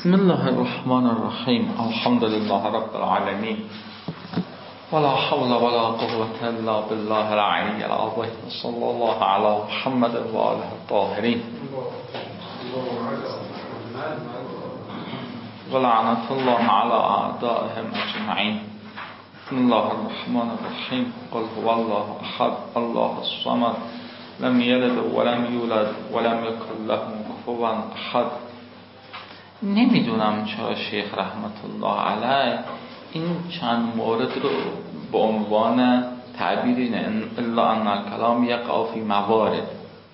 بسم الله الرحمن الرحیم. الحمد لله رب العالمین ولا حول ولا قوة الا بالله العلی العظیم. صلی الله علی محمد و آله الطاهرین ولعنة الله على اعدائهم اجمعین. بسم الله الرحمن الرحیم. قل هو الله احد الله الصمد لم یلد ولم یولد ولم یکن له کفوا احد. نمیدونم چرا شیخ رحمت الله علیه این چند مورد رو به عنوان تعبیری الا ان الکلام یقع فی موارد،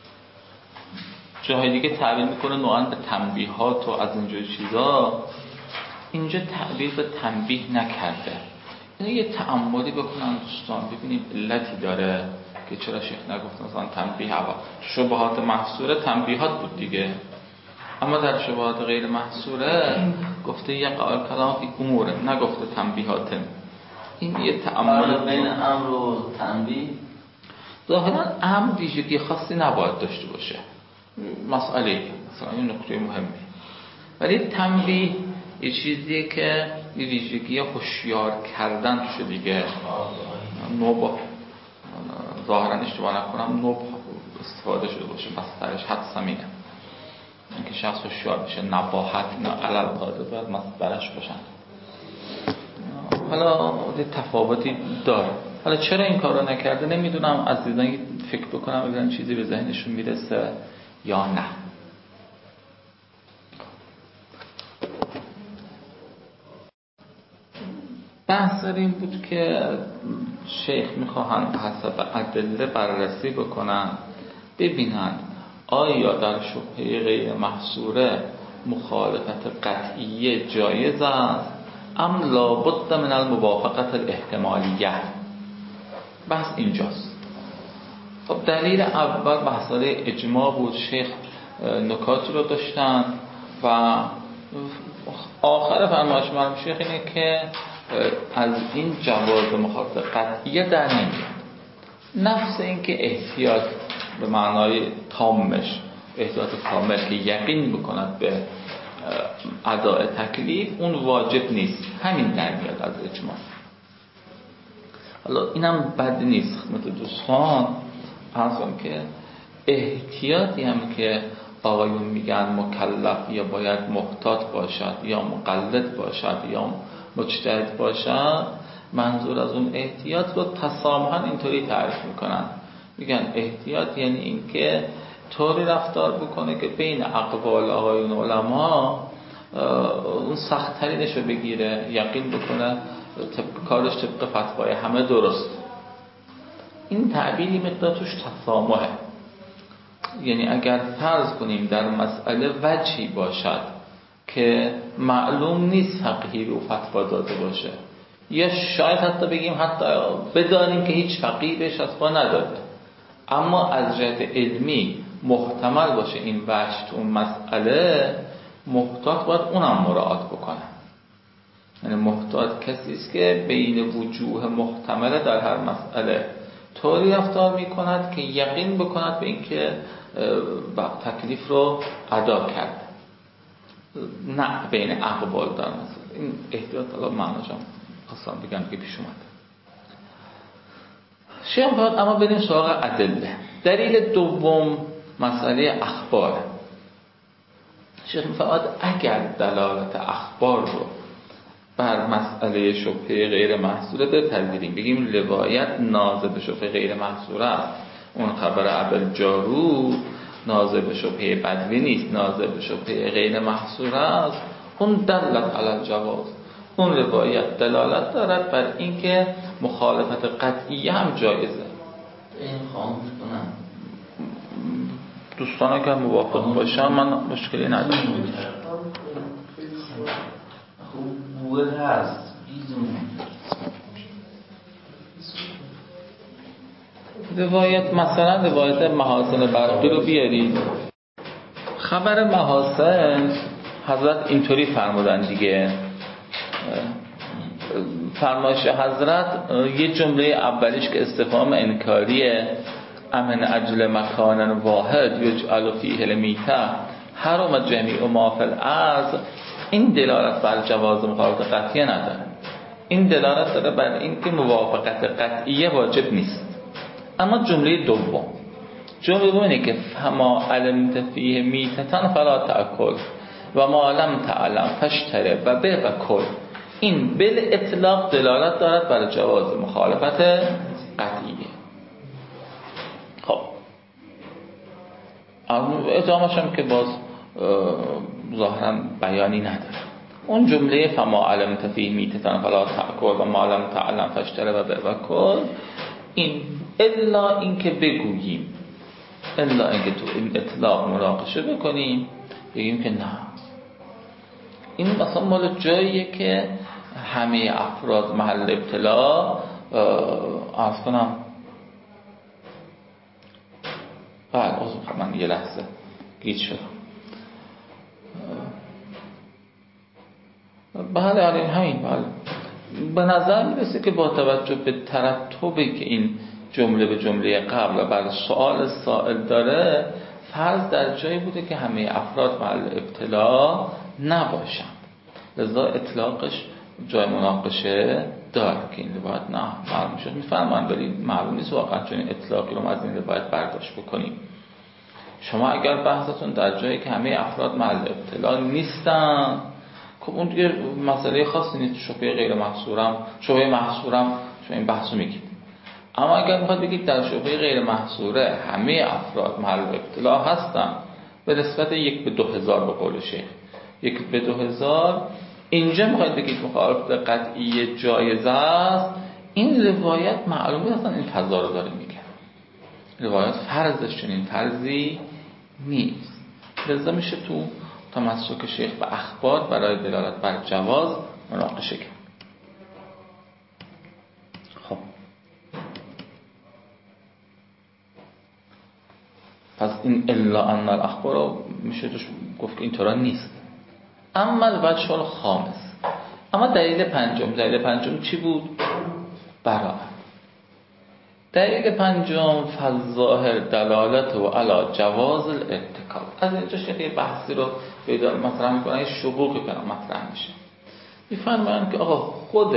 جاهای دیگه تعبیر میکنه نوعاً به تنبیهات و از اینجور چیزا، اینجا تعبیر به تنبیه نکرده. یعنی یه تأملی بکنن دوستان، ببینیم علتی داره که چرا شیخ نگفت مثلا تنبیه اول. شبهات محصوره تنبیهات بود دیگه، اما در شبهات غیر محصوره گفته یقع الکلام فی امور، نگفته تنبیهات. این یه تأمل بین امر و تنبیه. ظاهرا امر ویژگی خاصی نباید داشته باشه، مسئله مثلا این نکته مهمه، ولی تنبیه یه چیزیه که یه ویژگی هوشیار کردن توشه دیگه. نوبه ظاهرا اشتباه نکنم نوبه استفاده شده باشه، مصدرش حدس همینه، اینکه شخص هوشیار میشه. نباحت نه علل قاعده باید مصدرش باشن. حالا یه تفاوتی داره. حالا چرا این کار رو نکرده نمیدونم، عزیزان فکر بکنم ببینن چیزی به ذهنشون میرسه یا نه. بحث این بود که شیخ میخواهند حسب ادله بررسی بکنن، ببینن آیا در شبهه غیر محصوره مخالفت قطعیه جایز است ام لابد من الموافقت الاحتمالیه. بحث اینجاست. خب دلیل اول بحث‌های اجماع بود. شیخ نکاتی رو داشتن و آخر فرمایش مرحوم شیخ اینه که از این جواز مخالفت قطعیه در نمیاد. نفس این که احتیاط به معنای تامش، احتیاط کامل که یقین بکند به اداء تکلیف، اون واجب نیست، همین در میاد از اجماع. حالا اینم بد نیست خدمت دوستان. فرضم که احتیاطی هم که آقایون میگن مکلف یا باید محتاط باشد یا مقلد باشد یا مجتهد باشد، منظور از اون احتیاط رو تسامحاً اینطوری تعریف میکنن، میگن احتیاط یعنی این که طوری رفتار بکنه که بین اقوال آقایون علما اون سخت ترینش رو بگیره، یقین بکنه کارش طبق فتوای همه درست. این تعبیری مقدار توش تسامحه. یعنی اگر فرض کنیم در مسئله وجهی باشد که معلوم نیست فقیهی به فتوا داده باشه، یا شاید حتی بگیم حتی بدانیم که هیچ فقیهی بهش فتوا نداده، اما از جهت علمی محتمل باشه این وجه تو اون مسئله، محتاط باید اونم مراعات بکنه. یعنی محتاط کسی است که بین وجوه محتمله در هر مسئله طوری رفتار میکند که یقین بکند به اینکه تکلیف رو ادا کرد، نه بین اقوال در مسئله. این احتیاط الان معناش هم خواستم بگم که پیش اومده. شیخ فرمود اما بریم سراغ ادله. دلیل دوم مسئله اخبار. شیخ فرمود اگر دلالت اخبار رو بر مسئله شبهه غیر محصوره بپذیریم، بگیم روایت ناظر به شبهه غیر محصوره است، اون خبر ابل جارود ناظر به شبهه بدوی نیست، ناظر به شبهه غیر محصوره است، اون دلالت علی الجواز، اون روایت دلالت دارد بر اینکه مخالفت قطعیه هم جایزه. این خواهم کنم دوستان اگر موافق باشن من مشکلی ندارم. خوبه هست روایت مثلا روایت محاسن برقی رو بیارید. خبر محاسن حضرت اینطوری فرمودن دیگه. فرمایش حضرت یه جمله اولیش که استفهام انکاریه، امن اجل مکان واحد یجعل فیه المیته حرم جمیع ما فی الارض این دلالت بر جواز مخالفت قطعیه نداره. این دلالت داره بر این که موافقت قطعیه واجب نیست. اما جمله دوم اینه که فما علمت فیه میتتن فلا تأکل و ما لم تعلم فاشتره و به و کل، این بل اطلاق دلالت دارد بر جواز مخالفت قطعیه. خب ادامه‌اش هم که باز ظاهرا بیانی نداره. اون جمله فما علمت فیه میتتن فلا تأکل و ما لم تعلم فاشتره و به و کل، این الا این که بگوییم، الا اینکه تو این اطلاق مناقشه بکنیم بگیم که نه، این مثلا مال جاییه که همه افراد محل ابتلا عرض کنم. بله من یه لحظه گیج شدم. بله همین. بله به نظر میرسه که با توجه به ترتبی که این جمله به جمله قبل و بر سوال سائل داره، فرض در جایی بوده که همه افراد محل ابتلا نباشند، لذا اطلاقش جای مناقشه داره که این روایت نه معلوم شد میفرمان، ولی معلوم نیست واقعا چون این اطلاقی رو از این روایت برداشت بکنیم. شما اگر بحثتون در جایی که همه افراد محل ابتلا نیستن، خب اون دیگه مسئله خاصی نیست، شبهه غیر محصورم شما این بحثو میگید. اما اگر میخواد بگید در شبهه غیر محصوره همه افراد محل ابتلا هستن به نسبت 1 به 2000 به قول شیخ 1 به 2000، اینجا میخواید بگید مخالفت قطعی جایزه است، این روایت معلومه اصلا این فضا رو داره میگه. روایت فرضش چنین فرضی نیست، لذا میشه تو تمسک شیخ به اخبار برای دلالت بر جواز مناقشه کرد. خب پس این الا ان الاخبار رو میشه توش گفت که اینطورا نیست. اما الوجه الخامس، اما دلیل پنجم چی بود؟ براءت. دلیل پنجم فالظاهر دلالت و علی جواز الارتکاب. از اینجا شیخ یه بحثی رو پیدا مطرح میکنه، یه شقوقی پیدا مطرح میشه. میفرمایند که آقا خود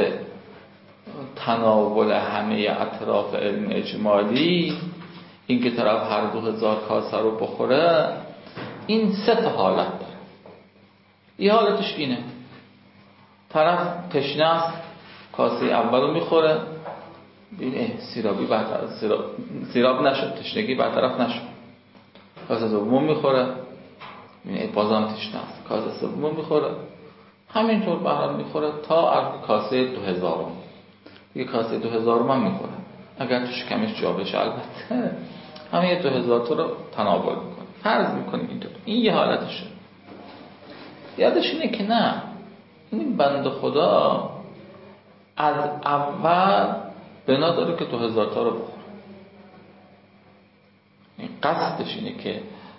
تناول همه اطراف علم اجمالی، این که طرف هر 2000 کاسه رو بخوره، این 3 حالت داره. یه حالتش اینه، طرف تشنه است کاسه اول رو میخوره، ببین سیرابی سیراب نشد، تشنگی برطرف نشد، کاسه دوم میخوره، ببین بازم تشنه است، کاسه سوم میخوره، همینطور بهرام میخوره تا کاسه 2000 دیگه کاسه 2000 هم میخوره. اگر توش کمش جا بشه البته همه 2000 تا رو تناول میکنه. فرض میکنیم اینطور، این یه حالتشه. یادش اینه که نه، این بنده خدا از اول بنا داره که 2000 تا رو بخوره. این قصدش اینه که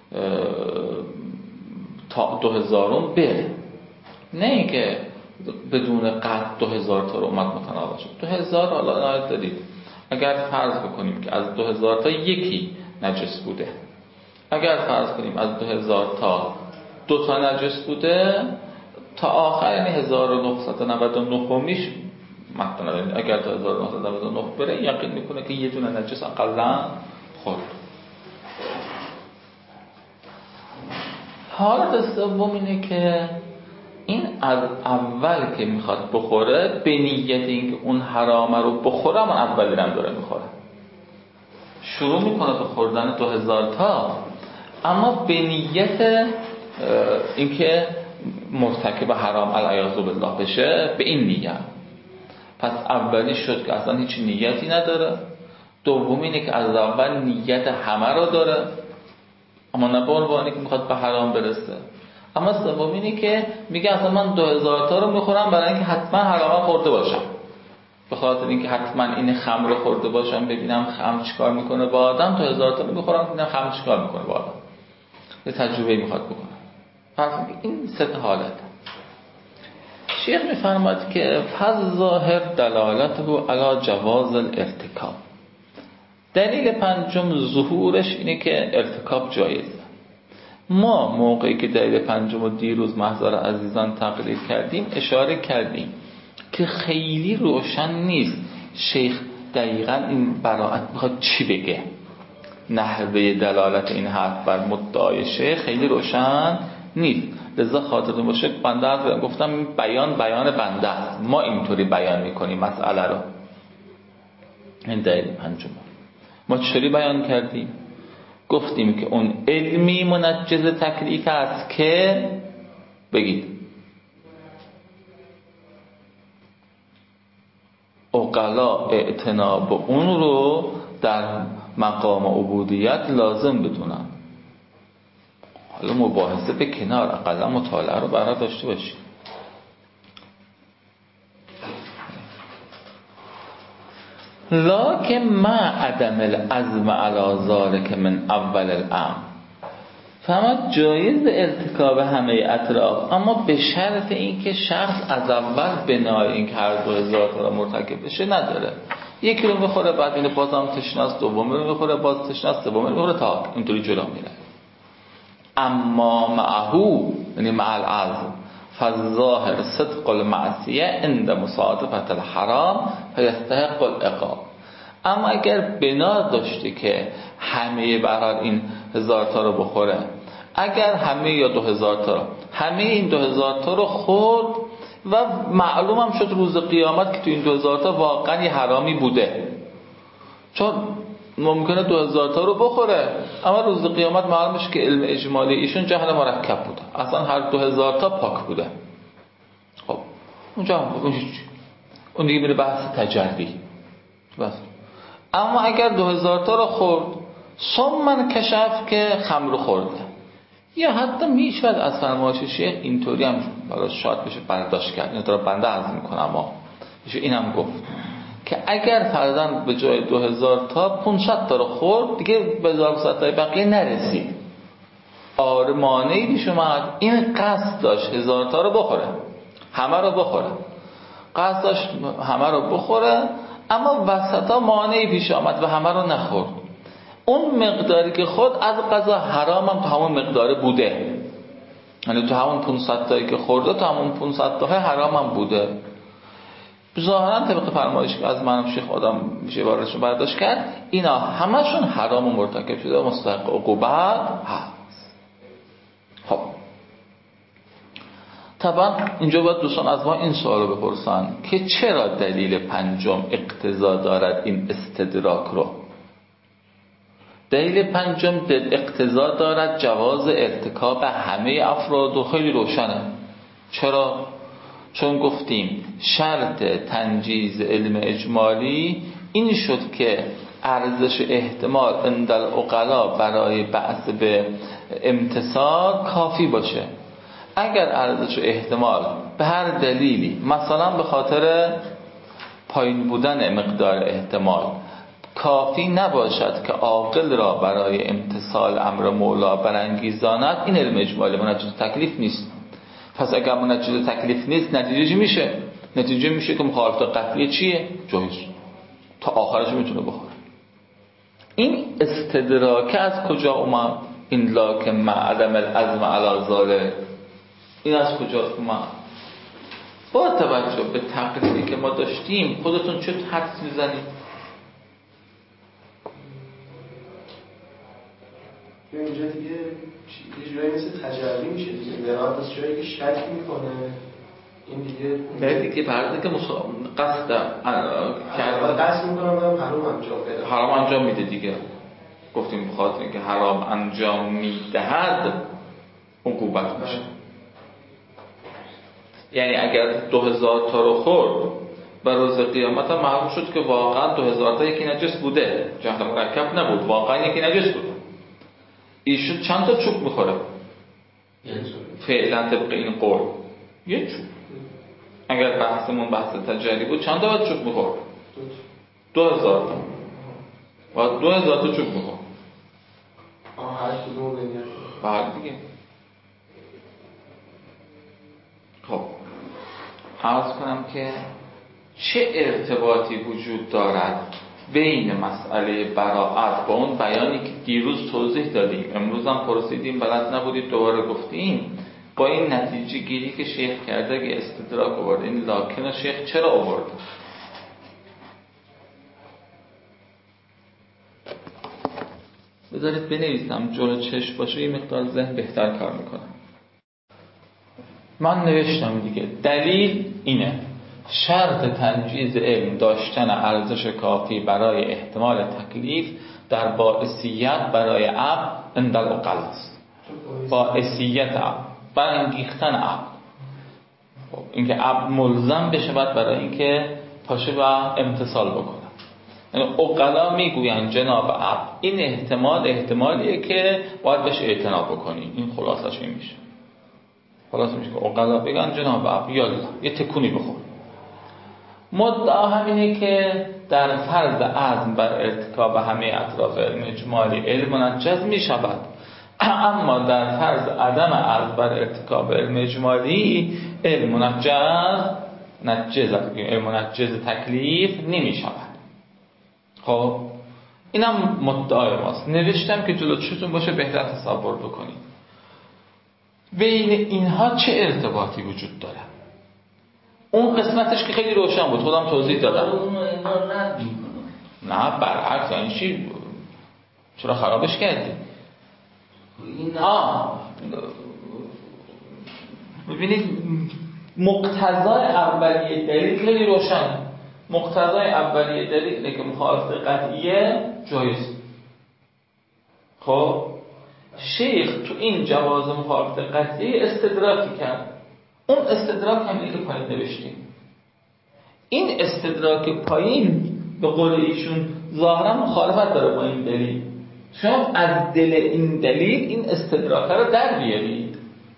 تا 2000 بره، نه اینکه بدون قصد 2000 تا رو اومد متناول شد. 2000 حالا نهایت دارید، اگر فرض بکنیم که از 2000 تا یکی نجس بوده، اگر فرض کنیم از 2000 تا 2 تا نجس بوده، تا آخر یعنی 1999 میش مثلا اگر تا 1999 بره یقین میکنه که یه دونه نجس اقلا خورد. حالت سوم اینه که این از اول که میخواد بخوره به نیت اینکه اون حرامه رو بخوره، اما اولی هم داره میخوره، شروع میکنه به خوردن 2000 تا، اما به نیت اینکه مرتکب حرام العیاذ بالله بشه، به این نیت. پس اولی شد که اصلا هیچ نیتی نداره، دوم اینه که از اول نیت همه رو داره اما نه به عنوانی که میخواد به حرام برسه، اما سوم اینه که میگه اصلا من 2000 تا رو میخورم برای اینکه حتما حرام خورده باشم، به خاطر اینکه حتما این خمر رو خورده باشم ببینم خمر چیکار میکنه با آدم، 2000 تا رو میخورم ببینم خمر چیکار میکنه با آدم، یه تجربه میخواد بکنه. پس این 3 حالت. شیخ میفرماید که فالظاهر دلالته علی جواز، دلیل پنجم ظهورش اینه که ارتکاب جایزه ما موقعی که دلیل پنجم و دیروز محضر عزیزان تقریر کردیم اشاره کردیم که خیلی روشن نیست شیخ دقیقاً این براءت میخواد چی بگه. نحوه دلالت این حرف بر مدعای شیخ خیلی روشن نیست. لذا خاطرتون باشه بنده گفتم بیان بنده است، ما اینطوری بیان میکنیم مسئله رو. این دلیل پنجم. ما چطوری بیان کردیم؟ گفتیم که اون علمی منجز تکلیف است که بگید عقلا اعتناب اون رو در مقام عبودیت لازم بدونن. حالا مباحثه به کنار، اقلا مطالعه رو برای داشته باشید. لکن ما عدم العزم علی ذلک من اول الامر، فما جایز ارتکاب همه اطراف، اما به شرط اینکه شخص از اول بنای این که هر 2000 تا مرتکب بشه نداره. یکی رو میخوره بعد اینو بازم تشناس، دومی رو میخوره باز تشناس، سومی رو میخوره تا اینطوری جلو میره. اما معهو یعنی مع العزم فالظاهر صدق المعصیه عند مصادفت الحرام فیستحق العقاب. اما اگر بنا داشته که همه برای این 1000 تا رو بخوره، اگر همه یا 2000 تا همه این 2000 تا رو خورد و معلوم هم شد روز قیامت که تو این 2000 تا واقعا یه حرامی بوده، چون ممکنه 2000 تا رو بخوره اما روز قیامت معلوم میشه که علم اجمالی ایشون جهل مرکب بوده، اصلا هر 2000 تا پاک بوده. خب اونجا اون دیگه میره بحث تجربی بس. اما اگر 2000 تا رو خورد ثم کشف که خمر خورده، یا حتی میشود از فرمایش شیخ اینطوری هم برای شاد بشه برداشت کرد، اینو دارم بنده عرض میکنم، اما اینم گفت که اگر فرضاً به جای 2000 تا 500 تا رو خورد دیگه به 1500 تای بقیه نرسید، آرمانه‌ای پیش اومد، این قصد داشت 1000 تا رو بخوره، همه رو بخوره، قصد داشت همه رو بخوره، اما وسطا مانعی پیش آمد و همه رو نخورد. اون مقداری که خود از قضا حرام هم تو همون مقدار بوده، یعنی تو همون 500 تایی که خورده تو همون 500 تا حرام هم بوده. ظاهرا طبق فرمایشی که از منم شیخ آدم میشه بارشون برداشت کرد، اینا همشون حرام و مرتکب شده و مستحق عقوبت هست. خب طبعا اینجا باید دوستان از ما این سوال رو بپرسن که چرا دلیل پنجم اقتضا دارد این استدراک رو؟ دلیل پنجم اقتضا دارد جواز ارتکاب همه افراد و خیلی روشنه. چرا؟ چون گفتیم شرط تنجیز علم اجمالی این شد که ارزش احتمال عند العقلا برای بحث به امتصال کافی باشه. اگر ارزش احتمال به هر دلیلی، مثلا به خاطر پایین بودن مقدار احتمال، کافی نباشد که عاقل را برای امتصال امر مولا برانگیزاند، این علم اجمالی منجز تکلیف نیست. پس اگر منجز تکلیف نیست نتیجه چی میشه؟ نتیجه میشه که مخالفت قطعی چیه؟ جایز، تا آخرش میتونه بخوره. این استدراک از کجا اومد؟ این لاکن مع عدم العزم علی ذلک، این از کجا اومد؟ با توجه به تقریری که ما داشتیم خودتون چه حدس میزنید؟ اینجا دیگه یه جایی مثل تجربی میشه دیگه، برات از جایی که شک میکنه این دیگه پرده که قصد کرده قصد میکنم دارم حرام انجام بده، حرام انجام میده دیگه. گفتیم بخاطر اینکه حرام انجام میدهد عقوبت میشه. یعنی اگر 2000 تا رو خورد و روز قیامت هم معلوم شد که واقعا 2000 تا یکی نجس بوده، جهل مرکب نبود، واقعا یکی نجس بود، ایشون چند تا چوب میخوره؟ فعلا طبق این قول یه چوب. اگر بحثمون بحث تجاری بود چند تا باید چوب میخور؟ 2000 تا و 2000 تا چوب میخور. هر کدوم بگیر بعد دیگه. خب عرض کنم که چه ارتباطی وجود دارد بین مسئله براءت با اون بیانی که دیروز توضیح دادیم، امروز هم پرسیدیم بلد نبودید دوباره گفتیم، با این نتیجه گیری که شیخ کرده که استدراک آورد، این لکن شیخ چرا آورد؟ بذارید بنویسم جلو چشم باشه، یه مقدار ذهن بهتر کار میکنه. من نوشتم دیگه، دلیل اینه: شرط تنجیز علم داشتن ارزش کافی برای احتمال تکلیف در باعثیت برای عقل عند العقل است. باعثیت عقل، برانگیختن عقل، اینکه عقل ملزم بشه بعد برای اینکه پاشه و امتثال بکنه. یعنی عقلا میگوین جناب عقل این احتمالیه که باید بهش اعتنا بکنی. این خلاصش این میشه. خلاصه میشه که عقلا بگن جناب عقل یالا یه تکونی بخور. مدعا همینه که در فرض عزم بر ارتکاب همه اطراف علم اجمالی علم منجز می شود، اما در فرض عدم عزم بر ارتکاب علم اجمالی علم منجز تکلیف نمی شود. خب اینم مدعای ماست. نوشتم که جلو چشتون باشه بهتر تصور بکنید بین اینها چه ارتباطی وجود داره. اون قسمتش که خیلی روشن بود، خودم توضیح دادم. نه برعکس، یعنی چی؟ چرا خرابش کردی؟ ببینید مقتضای اولیه دلیل خیلی روشن. مقتضای اولیه دلیل اینه که مخالفت قطعیه جایز. خب شیخ تو این جواز مخالفت قطعی استدراکی کرد. اون استدراک همینه که پایین نوشتیم. این استدراک پایین به قول ایشون ظاهرا مخالفت داره با این دلیل. شما از دل این دلیل این استدراک رو در بیارید.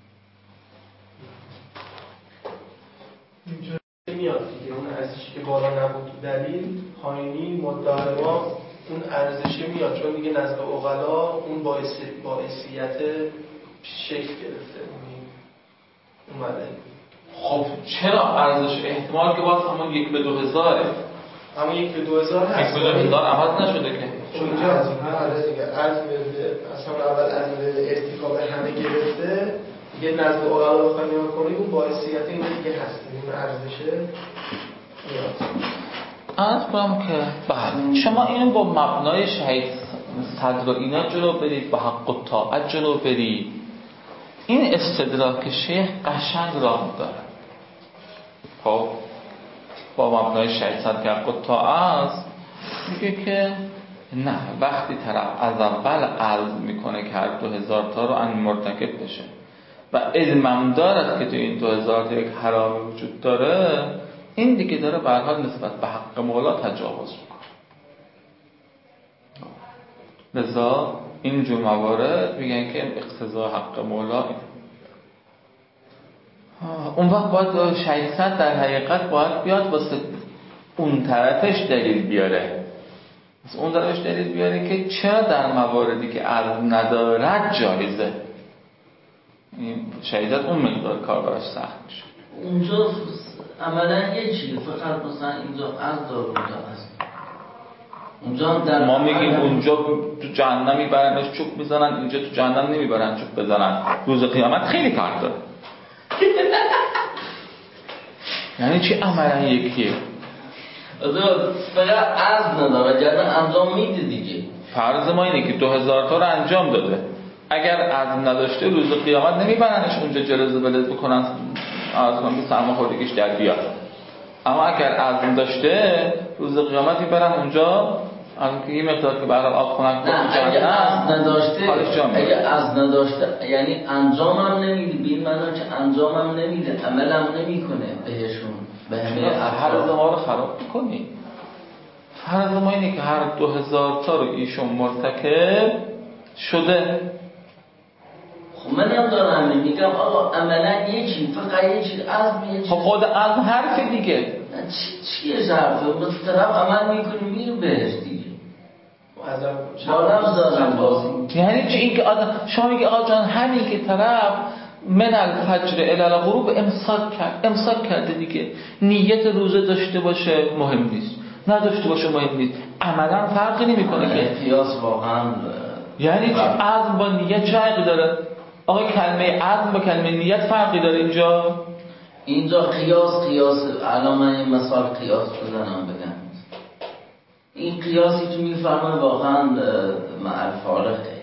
اینجوری میاد دیگه، اون ارزشی که بالا نبود تو دلیل پایینی مدعای ما اون ارزشه میاد، چون دیگه نزد عقلا اون باعثیت شکل گرفته اومده. خب چرا ارزش احتمال که باز همون 1 به 2000 همون 1 به 2000 هست، 1 به 2000 عوض نشده که چون اینجا از دیگه اصلا اول از ارتکاب همه گرفته دیگه نزد عقلا بخوایم نگاه کنیم اون باعثیت این دیگه هست، این ارزشه میاد. عرض کنم که بله شما اینو با مبنای شهید صدر و اینا جلو برید، با حق و طاعت جلو برید، این استدراک شیخ قشنگ راه داره. خب با مبنای شهید صدر که حق و طاعت میگه که نه، وقتی طرف از اول عزم میکنه که هر 2000 تا رو ان مرتکب بشه و علمم دارد که تو این 2000 تا یک حرامی وجود داره، این دیگه داره به هر حال نسبت به حق مولا تجاوز میکنه. لذا اینجور موارد میگن که اقتضای حق مولا اون وقت باید شهید صدر در حقیقت باید بیاد واسه اون طرفش دلیل بیاره، اون طرفش دلیل بیاره که چرا در مواردی که علم ندارد جایزه. شهید صدر اون مقدار کار براش سخت میشه. اونجا عملا یه چیه، فقط مثلا اینجا از دار اونجا هست. اونجا در ما میگیم اونجا تو جهنم میبرنش چوب میزنن، اینجا تو جهنم نمیبرن چوب بزنن. روز قیامت خیلی فرق داره. یعنی چی عملا یکیه؟ فقط عزم نداره، گرنه انجام میده دیگه. فرض ما اینه که 2000 تا رو انجام داده، اگر عزم نداشته روز قیامت نمیبرنش اونجا جلز بلد بکنن از کنم که سرماخوردگیش در بیاد. اما اگر عزم داشته روز قیامت میبرن اونجا از که یه مقدار که برای آب خونک نه اگه عزم نداشته یعنی انجامم نمیده، بین معنی که انجامم نمیده، عملم نمیکنه بهشون، به همه فرض ما رو خراب میکنی. فرض ما اینه که هر 2000 تا رو ایشون مرتکب شده. خب منم دارم میگم آقا عملا یکی فقط یکی عزم یکی. خب خود عزم حرف دیگه چیه ظرفه؟ طرف عمل میکنه میره بهش دیگه. بالم دارم بازی. یعنی چی اینکه آدم شما میگه آقا جان همین که طرف من الفجر الی الغروب امساک کرده دیگه، نیت روزه داشته باشه مهم نیست، نداشته باشه مهم نیست، عملا فرقی نمیکنه که قیاس واقعا یعنی چه عزم با نیت چه فرقی داره؟ آقا کلمه عزم با کلمه نیت فرقی داره اینجا قیاس الان من این مثال قیاس بزنم بگم این قیاسی که میفرمه واقعا مع الفارقه.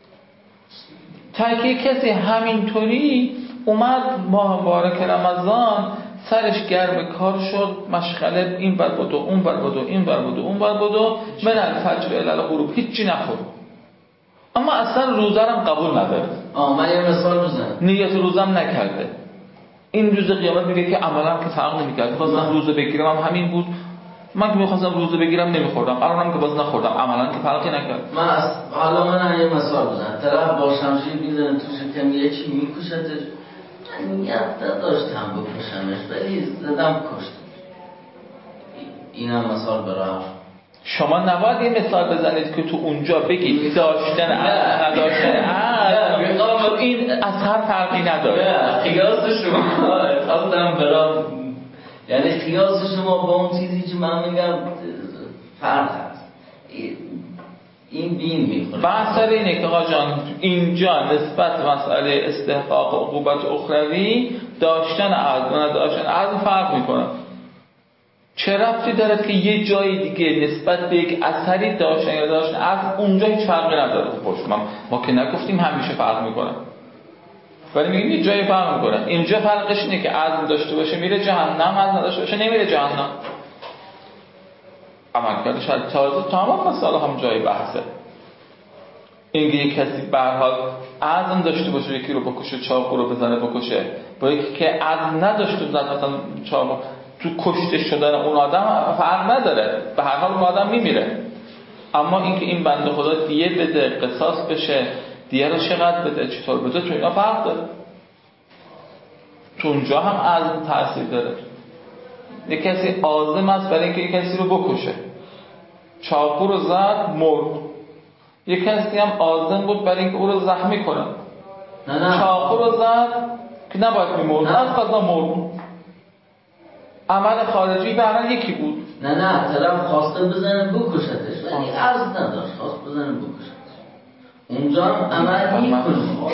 تاکه کسی همینطوری اومد ماه مبارک رمضان سرش گرم کار شد، مشغله این بر بدو اون بر بدو این بر بدو اون بر بدو، من الفجر الی الغروب هیچی نخورد، اما اصلا روزه رو قبول نداره. من یه مثال بزنم، نیت روزم نکرده، این روز قیامت میگه که عملا که فرق نمی‌کرد، خواستم روزه بگیرم همین بود، من که می‌خواستم روزه بگیرم نمی‌خوردم، الانم که باز نخوردم، عملا که فرقی نکرد. حالا من یه مثال بزنم، طرف با شمشیر میزنه تو شکم یه چی میکشتش، نیت نداشتم بکشمش ولی زدم کشتم. اینم مثال برای شما نباید این مثال بزنید که تو اونجا بگید داشتن نداشتن این اثر فرقی نداره. قیاس شما اصلا برام یعنی قیاس شما با اون چیزی که من میگم فرق هست، این بین میخوره. بحث اینه که آقا جان اینجا نسبت مسئله استحقاق و عقوبت اخروی داشتن عزم و نداشتن عزم فرق میکنه. چه ربطی داره که یه جای دیگه نسبت به یک اثری داشتن یا داشتن عزم اونجا هیچ فرقی نداره؟ ما که نگفتیم همیشه فرق میکنه، ولی میگیم یه جایی فرق میکنه. اینجا فرقش اینه که عزم داشته باشه میره جهنم، عزم نداشته باشه نمیره جهنم. عملکرد شاید تازه تمام مسائل هم جای بحثه. اینکه یک کسی به هر حال عزم داشته باشه یکی رو بکشه، چاقو رو بزنه بکشه، با یکی که عزم نداشته باشه مثلا چاقو تو کشته شدن اون آدم فرق نداره، به هر حال اون آدم میمیره. اما اینکه این بنده خدا دیه بده، قصاص بشه، دیه رو چقدر بده، چطور بده، تو اینا فرق داره. تو اونجا هم عزم تاثیر داره. یک کسی عازم است برای اینکه یک کسی رو بکشه، چاقو رو زد مرد. یک کسی هم عازم بود برای اینکه او رو زخمی کنه، چاقو رو زد که نباید میمرد، از قضا مرد. عمل خارجی برای یکی بود. نه طرف خواسته بزنه بکشتش ولی عزم نداشت، خواست بزنه بکشتش، اونجا هم عمل میکنه.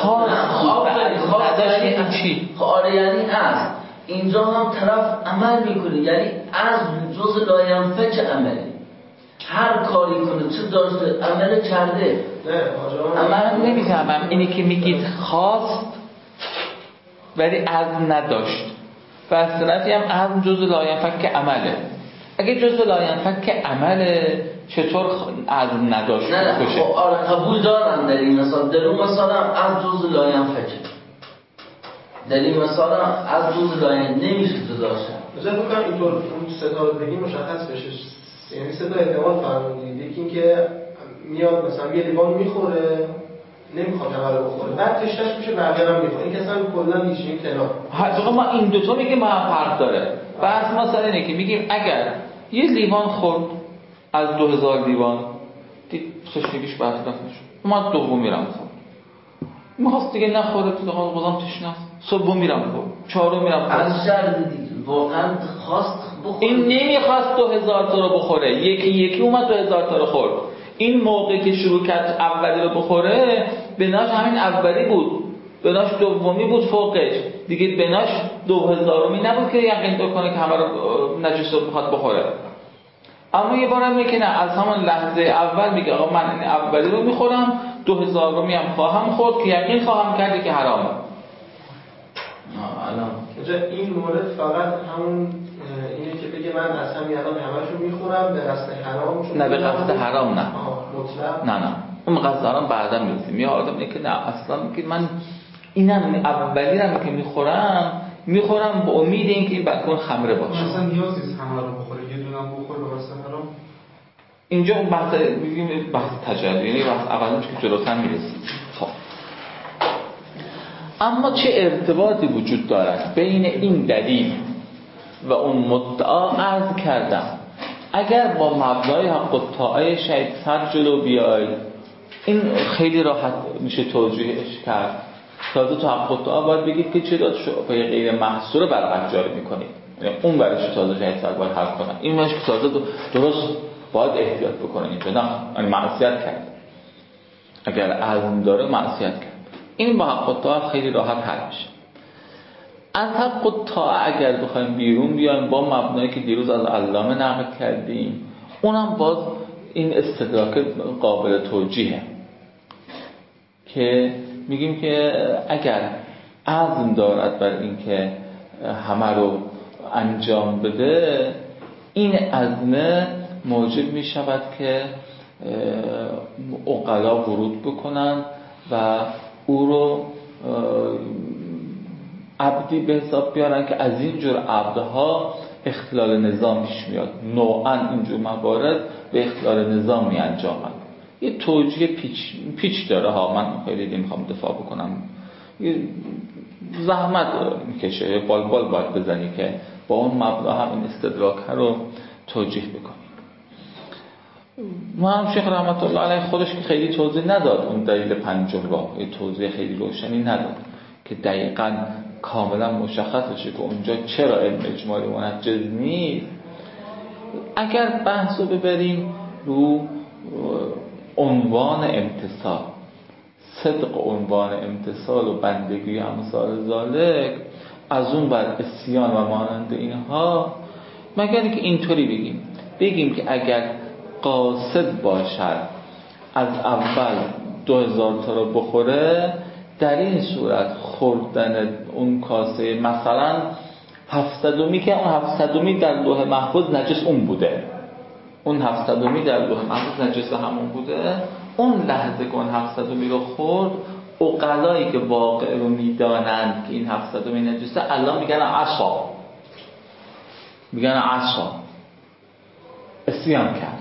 خواست یعنی عزم. اینجا هم طرف عمل میکنه، یعنی عزم جز لاینفک عملی، هر کاری کنه چه داشته عمل کرده. عمل نمیفهمم اینی که میگید خواست ولی عزم نداشت، و اصلاتی هم عزم جز لاینفک عمله. اگه جز لاینفک عمله چطور عزم نداشت؟ نه قبول دارم در این مثال، در اون مثال هم از جز لاینفکه، در این مثال هم از جز لاین نمیشه داشته. مثلا بکنم اینطور اون ستا رو بگیم مشخص بشه، یعنی ستا احتمال فرمودید. یکی این که میاد مثلا یه لیوان میخوره نمیخواد همه رو بخوره، بعد تشنش میشه بقیه هم میخوره، این که اصلا کلا هیچ این کنار. حقیقا ما این دوتا میگیم با هم فرق داره. بحث مثلا اینه که میگیم اگر یه لیوان خورد از 2000 لیوان دید تشنگیش برطرف نشد، اومد دومی رو خورد، میخواست دیگه نخوره تو دقیقا بازم تشنه، صبح میرم خورد، چهارم میرم خورد، از شرط دیگه واقعا خواست بخوره. این نمیخواست 2000 تا رو بخوره، یکی اومد 2000 تا رو خورد. این موقع که شروع کرد اولی رو بخوره بناش همین اولی بود، بناش دومی بود فوقش دیگه، بناش 2000می نبود که یقین بکنه که همه رو نجس رو بخواد بخوره. اما یه بارم میگه نه، از همون لحظه اول میگه آقا من این اولی رو میخورم، 2000می هم خواهم خورد که یقین خواهم کردی که حرامه. الان این مورد فقط همون اینه که بگه من از همین الان همه‌شو میخورم به قصد حرام، چون نه به قصد حرام نه مطلق نه اون قصد حرام بعدا میرسیم. یا آدم میگه نه اصلا میگه من اینم اولی رو که میخورم با امید اینکه این بکن خمره باشه. مثلا نیازی نیست همه رو بخوره، یه دونم بخوره به قصد حرام. اینجا اون بحث میگیم بحث تجلی، یعنی بحث اولش که جلوتر میرسیم. خب اما چه ارتباطی وجود دارد بین این دلیل و اون مدعا؟ عرض کردم اگر با مبنای حق الطاعه شاید صد جلو بیای این خیلی راحت میشه توجیهش کرد. تازه تو حق الطاعه باید بگید که چرا شعبه غیر محصور برعکس جاری میکنید. اون برش تازه جهت باید حل کنن، این برش که تازه درست باید احتیاط بکنه اینجا نه یعنی معصیت کرد، اگر عزم داره معصیت کرد. این با حق الطاعه خیلی راحت حل میشه. از حق الطاعه اگر بخوایم بیرون بیایم با مبنایی که دیروز از علامه نقل کردیم، اونم باز این استدراک قابل توجیهه که میگیم که اگر عزم دارد بر این که همه رو انجام بده، این عزم موجب می شود که عقلا ورود بکنن و او رو عبدی به حساب بیارن که از اینجور عبدها اختلال نظام پیش میاد. نوعا اینجور موارد به اختلال نظام می انجامن. یه توجیه پیچ داره ها، من خیلی نمیخوام دفاع بکنم، زحمت میکشه، بال باید بزنی که با اون مبنا هم این استدراک رو توجیه بکنی. محمد شیخ رحمت الله علیه خودش که خیلی توضیح نداد اون دلیل پنجم را، یه توضیح خیلی روشنی نداد که دقیقاً کاملا مشخص بشه که اونجا چرا علم اجمالی منجز نیست. اگر بحث رو ببریم رو عنوان امتصال، صدق عنوان امتصال و بندگی امثال ذالک، از اون بر عصیان و مانند اینها، مگر که اینطوری بگیم که اگر قاصد باشد از اول 2000 تا رو بخوره، در این صورت خوردن اون کاسه مثلا 700می که اون 700می در لوح محفوظ نجس اون بوده، اون 700می در لوح محفوظ نجس همون بوده، اون لحظه که اون 700می رو خورد، عقلایی که واقع رو میدانند که این 700می نجسه الان میگن عصا، اسیان کرد.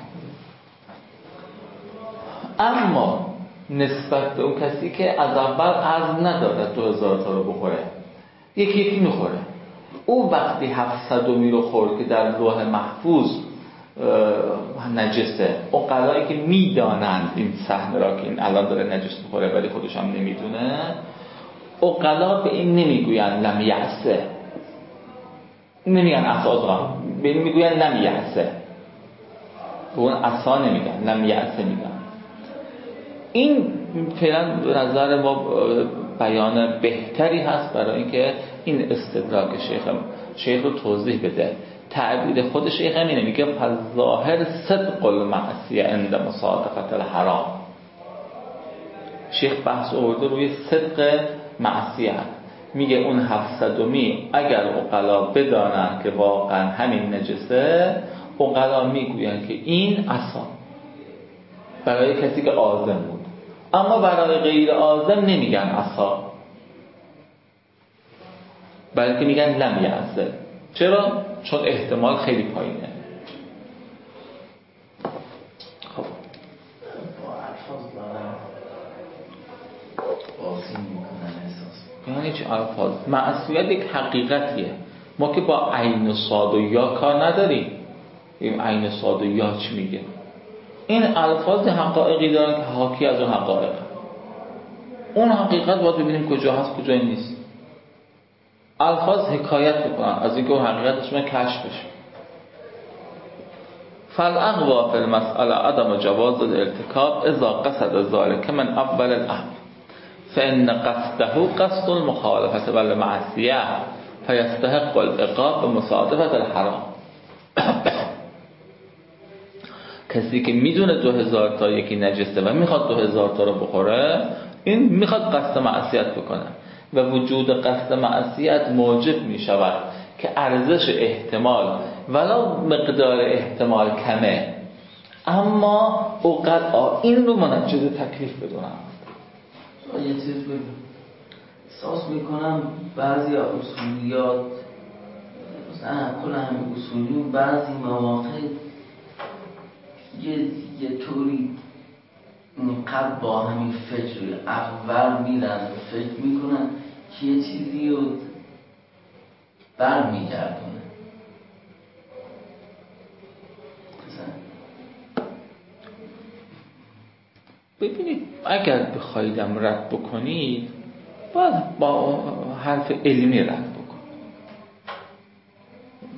اما نسبت به اون کسی که از اول عزم نداره 2000 تا رو بخوره، یکی میخوره، او وقتی 700می رو خورد که در لوح محفوظ نجسه، عقلایی که میدانند این صحنه را که این الان داره نجس میخوره ولی خودش هم نمیدونه، عقلا به این نمیگوین لم یعسه، نمیگن اساسا، به این میگوین لم یعسه، به اون اسا نمیگن، لم یعسه میگن. این فعلا به نظر ما بیان بهتری هست برای اینکه این استدراک شیخ رو توضیح بده. تعبیر خود شیخ همینه، میگه فظاهر صدق المعصیه عند مصادفت الحرام. شیخ بحث آورده روی صدق معصیت، میگه اون 700می اگر عقلا بدانن که واقعا همین نجسه، عقلا میگوین که این عصا برای کسی که عازم بود، اما برای غیر عازم نمیگن عصا، بلکه میگن لم یعسه. چرا؟ چون احتمال خیلی پایینه. خب با الفاظ دارن بازی میکنن احساس. یعنی چه الفاظ؟ معصیت یک حقیقتیه، ما که با عین و صاد و یا کار نداریم. این عین صاد و یا چی میگه؟ این الفاظ حقایقی دارن که حاکی از اون حقایق. اون حقیقت باید ببینیم کجا هست کجا نیست. الفاظ حکایت میکنن از اینکه اون حقیقت اسمه کشف بشه. فالاقوا فی المسئله عدم جواز الارتکاب اذا قصد ذلك من اول الامر فان قصده قصد المخالفه والمعصیه فیستحق العقاب بمصادفه الحرام. کسی که میدونه 2000 تا یکی نجسه و میخواد 2000 تا رو بخوره، این میخواد قصد معصیت بکنه و وجود قصد معصیت موجب میشود که ارزش احتمال ولو مقدار احتمال کمه، اما اوقات این رو منجز تکلیف بدونم. یه چیز بگم، احساس میکنم بعضی اصولیات مثلا کل همین اصولیون بعضی مواقع یه طوری اینقدر با همین فکر اول میرن و فکر میکنن که یه چیزی رو برمیگردونه. ببینید اگر بخوایدم رد بکنید باید با حرف علمی رد بکنید.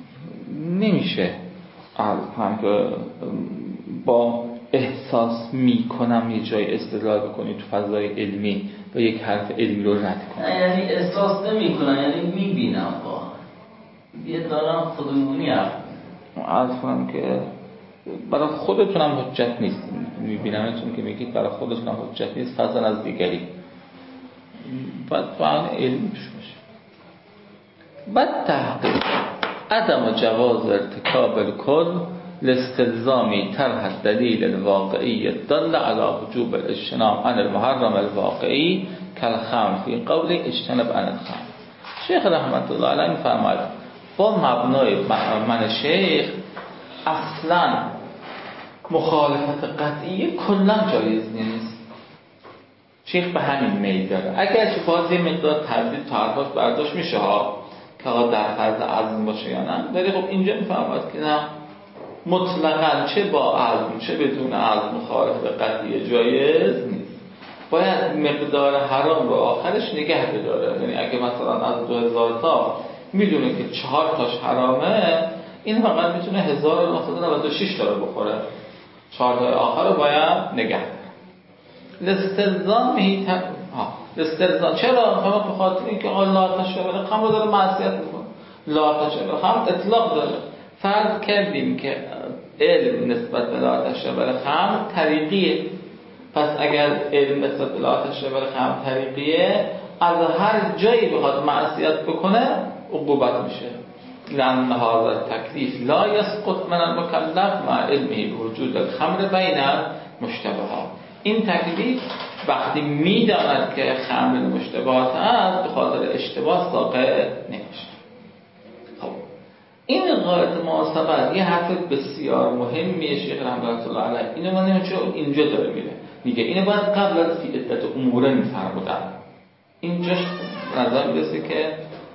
نمیشه هم که با احساس میکنم یه جای استدلال بکنی تو فضای علمی و یک حرف علمی رو رد کنی. نه یعنی احساس نمیکنم، یعنی میبینم واقعا یه دارم خودمونی عرض کنم که برای خودتونم حجت نیست، میبینمتون که میگید برای خودتونم حجت نیست، فضلا از دیگری باید فعلا علمی پیش باشه. بعد تحقیق عدم جواز ارتکاب الکل لاستلزامی طرح الدلیل الواقعی الدال علی وجوب الاجتناب عن المحرم الواقعی کالخمر فی قول اجتنب عن الخمر. شیخ رحمت الله علیه میفرماید با مبنای من شیخ اصلا مخالفت قطعی کلا جایز نیست. شیخ به همین میل داره. اگر چه باز یه مقدار تردید تا حرفاش برداشت میشه ها که آقا در فرض عزم باشه یا نه، ولی خب اینجا میفرماید که نه، مطلقاً چه با عزم چه بدون عزم مخالفت قطعی جایز نیست. باید مقدار حرام رو آخرش نگه بداره. یعنی اگه مثلا از 2000 تا میدونه که 4 تاش حرامه، این فقط میتونه 1996 تا رو بخوره، 4 تا آخر رو باید نگه داره. لستلزام چرا؟ فقط به خاطر اینکه الله تشابه خمر رو داره معصیت میکنه. لا تشابه خمر اطلاق داره. فرض کردیم که علم نسبت به لا تشابه خمر طریقیه، پس اگر علم نسبت به لا تشابه خمر طریقیه، از هر جایی بخواد معصیت بکنه عقوبت میشه. لأن هذا التکلیف لا يسقط من المکلف مع علمه بوجود الخمر بین المشتبهات. این تکلیف وقتی میداند که خمر مشتبهات است به خاطر اشتباه ساقط نمیشه. خب این قاعده محاسبه یه حرف بسیار مهمیه شیخ رحمت الله علیه. اینو من نمیدونم اینجا داره میگه اینو باید قبل از فی عدت امور میفرمودن. اینجاش نظر میرسه که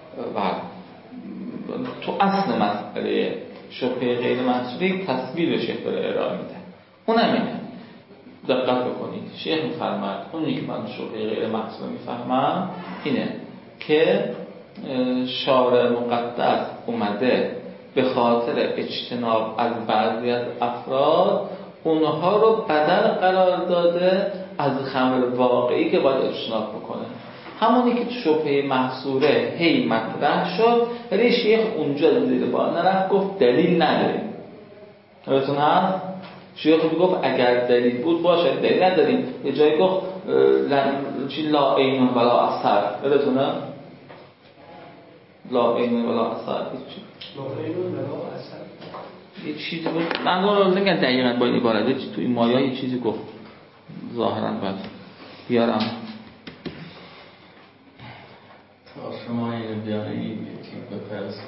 تو اصل مسئله شبهه غیر محصولی تصویر شیخ داره ارائه میده. اونم اینه، دقت بکنید. شیخ میفرماید اونی که من شبهه غیر محصول میفهمم اینه که شارع مقدس اومده به خاطر اجتناب از بعضی از افراد اونها رو بدل قرار داده از خمر واقعی که باید اجتناب بکنه. همونی که شبهه محصوره هی مطرح شد، ولی شیخ اونجا زیر بار نرفت، گفت دلیل نداریم. یادتون هست؟ شیخ گفت اگر دلیل بود باشه، دلیل نداریم. یه جایی گفت لا عین ولا اثر. یادتونه؟ لا عین ولا اثر. لا عین ولا اثر یه چیزی بود، من رو نگم دقیقاً با این عبارت تو این مایه یه چیزی گفت، ظاهراً باید بیارم تا شما اینو بیارید یکی بفرست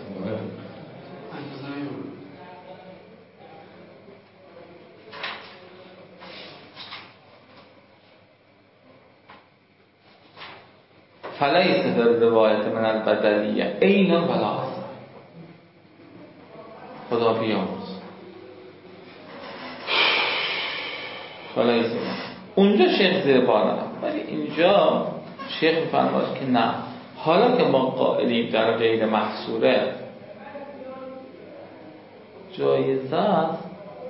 فلیس در روایت من البدلیه عین ولا اثر. خدا بیامرز. فلیس اونجا شیخ زیر بار نرفت، ولی اینجا شیخ میفرماید که نه، حالا که ما قائلیم در غیر محصوره جایزه است،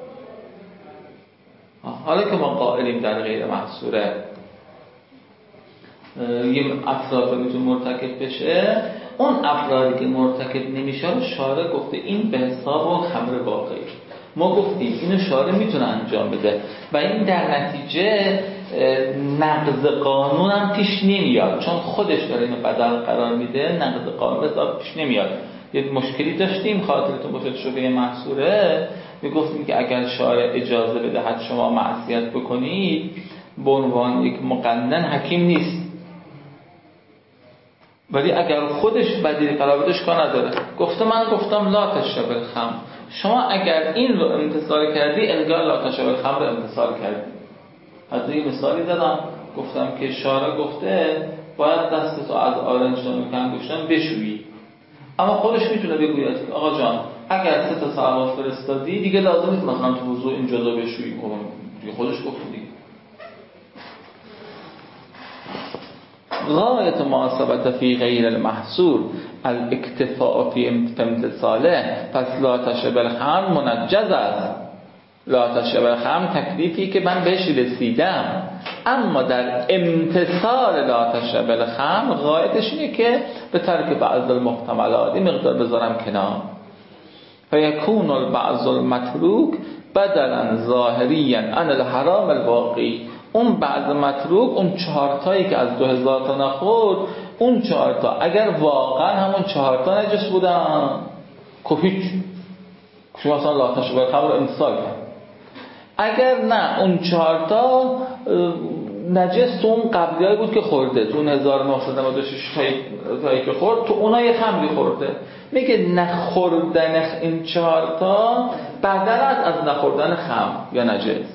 حالا که ما قائلیم در غیر محصوره یه افراد رو میتونه مرتکب بشه، اون افرادی که مرتکب نمیشه شارع گفته این به حساب خمر واقعی. ما گفتیم اینو شارع میتونه انجام بده و این در نتیجه نقض قانون هم پیش نمیاد، چون خودش داره اینو بدل قرار میده، نقض قانون پیش نمیاد. یه مشکلی داشتیم خاطرتون باشه شبهه محصوره، میگفتیم که اگر شارع اجازه بدهد شما معصیت بکنید به عنوان یک مقنن حکیم نیست، ولی اگر خودش بدیل قرار بدهش کار نداره. من گفتم لا تشرب الخمر، شما اگر این رو امتثال کردی انگار لا تشرب الخمر رو امتثال کردی. از این مثالی زدم، گفتم که شارع گفته باید دستتو از آرنجان و کنگوشتان بشویی، اما خودش میتونه بگوید که آقا جان اگر 3 تا صلوات فرستادی دیگه لازم نیست مثلا تو وضو این جدا بشویی. خودش گفت دیگه غایت ما ثبت فی غیر المحصور الاکتفاء فی امتصاله، پس لا تشرب الخمر منجز است. لا تشرب الخمر تکلیفی که من بهش رسیدم، اما در امتصال لا تشرب الخمر غایتش اینه که به ترک بعض المحتملات این مقدار بذارم کنار. فیکون البعض المتروک بدلا ظاهریا عن الحرام الواقعی. اون بعض متروک، اون 4 تایی که از 2000 تا نخورد، اون 4 تا اگر واقعا همون 4 تا نجس بودن که هیچ، شما اصلا لا تشرب الخمر رو امتصال کرد. اگر نه اون 4 تا نجس تو اون قبلیایی بود که خورده، تو اون 1996 تایی که خورد، تو اونها یه خمری خورده. میگه نخوردن این 4 تا بدل از نخوردن خمر یا نجس.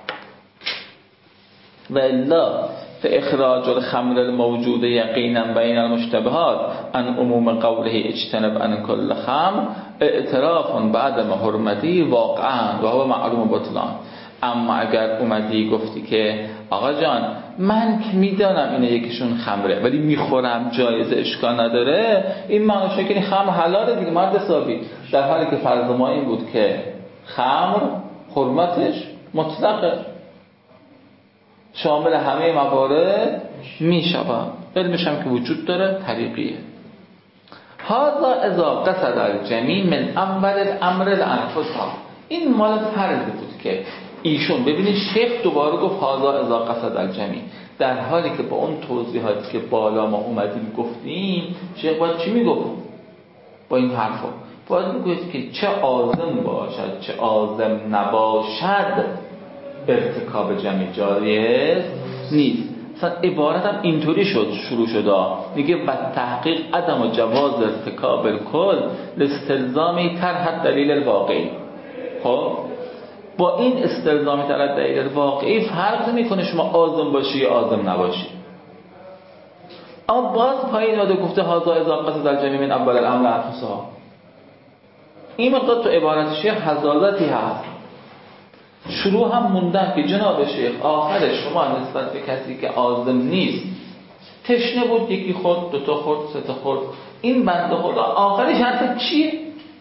و الا فاخراج الخمر الموجود یقینا بین المشتبهات عن عموم قوله اجتنب عن کل خمر اعتراف بعدم حرمتی واقعا و هو معلوم بطلان. اما اگر اومدی گفتی که آقا جان من که میدانم اینه یکیشون خمره ولی میخورم جایزه اشکال نداره، این معنیشه که این خمر حلاله دیگه مرد حسابی، در حالی که فرض ما این بود که خمر حرمتش مطلقه، شامل همه موارد میشود، علمش هم که وجود داره طریقیه. هذا اذا قصد الجمیع من اول الامر الانفسها. این مال فرض بود که ایشون، ببینید شیخ دوباره گفت هذا اذا قصد الجمیع، در حالی که با اون توضیحاتی که بالا ما اومدیم گفتیم، شیخ باید چی میگفت با این حرفا؟ باید میگفت که چه عازم باشد چه عازم نباشد ارتکاب جمعی جایز نیست. مثلا عبارت هم اینطوری شروع شده، میگه و تحقیق عدم و جواز ارتکاب الکل لاستلزامی طرح دلیل الواقعی. خب با این استلزامی طرح دلیل الواقعی فرق میکنه شما عازم باشی یا عازم نباشی. اما باز پایین اومده گفته هذا اذا قصد الجمیع من اول الامر انفسها. این مقدار تو عبارت شیخ حزازتی هست. شروع هم موندن که جناب شیخ آخرش شما نسبت به کسی که عازم نیست، تشنه بود یکی خورد، 2 تا خورد، 3 تا خورد، این بنده خدا آخرش حرف چیه؟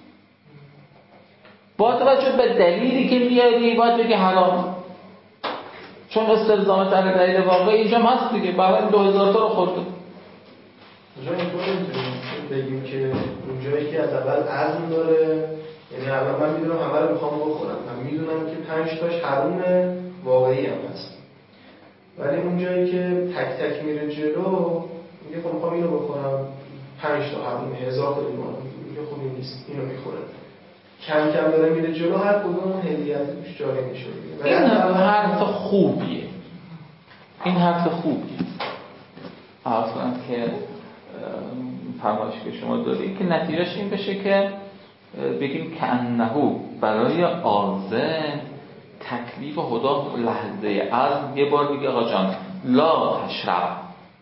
با توجه به دلیلی که میاری باید بگی حرام، چون استلزام طرح دلیل واقعی اینجا هست دیگه، برای 2000 تا رو خورده. اونجا اینطور بگیم که اونجایی که از اول عزم داره، یعنی اول من میدونم همه رو میخوام بخورم، من میدونم که 5 تاش حرومه واقعی هم هست، ولی اونجایی که تک تک میره جلو میگه خب میخوام اینو بخورم، 5 تا حرومه، 1000 تا لیوان، میگه خب این نیست، اینو میخوره. کم کم داره میره جلو، هر کدوم اون هدیت توش جاری میشه. این حرف خوبیه، این حرف خوبیه. اصلا که فرمایشی که شما دارید که نتیجهش این بشه که بگیم که انهو برای عازم تکلیف خدا لحظه از یه بار میگه آقا جان لا تشرب،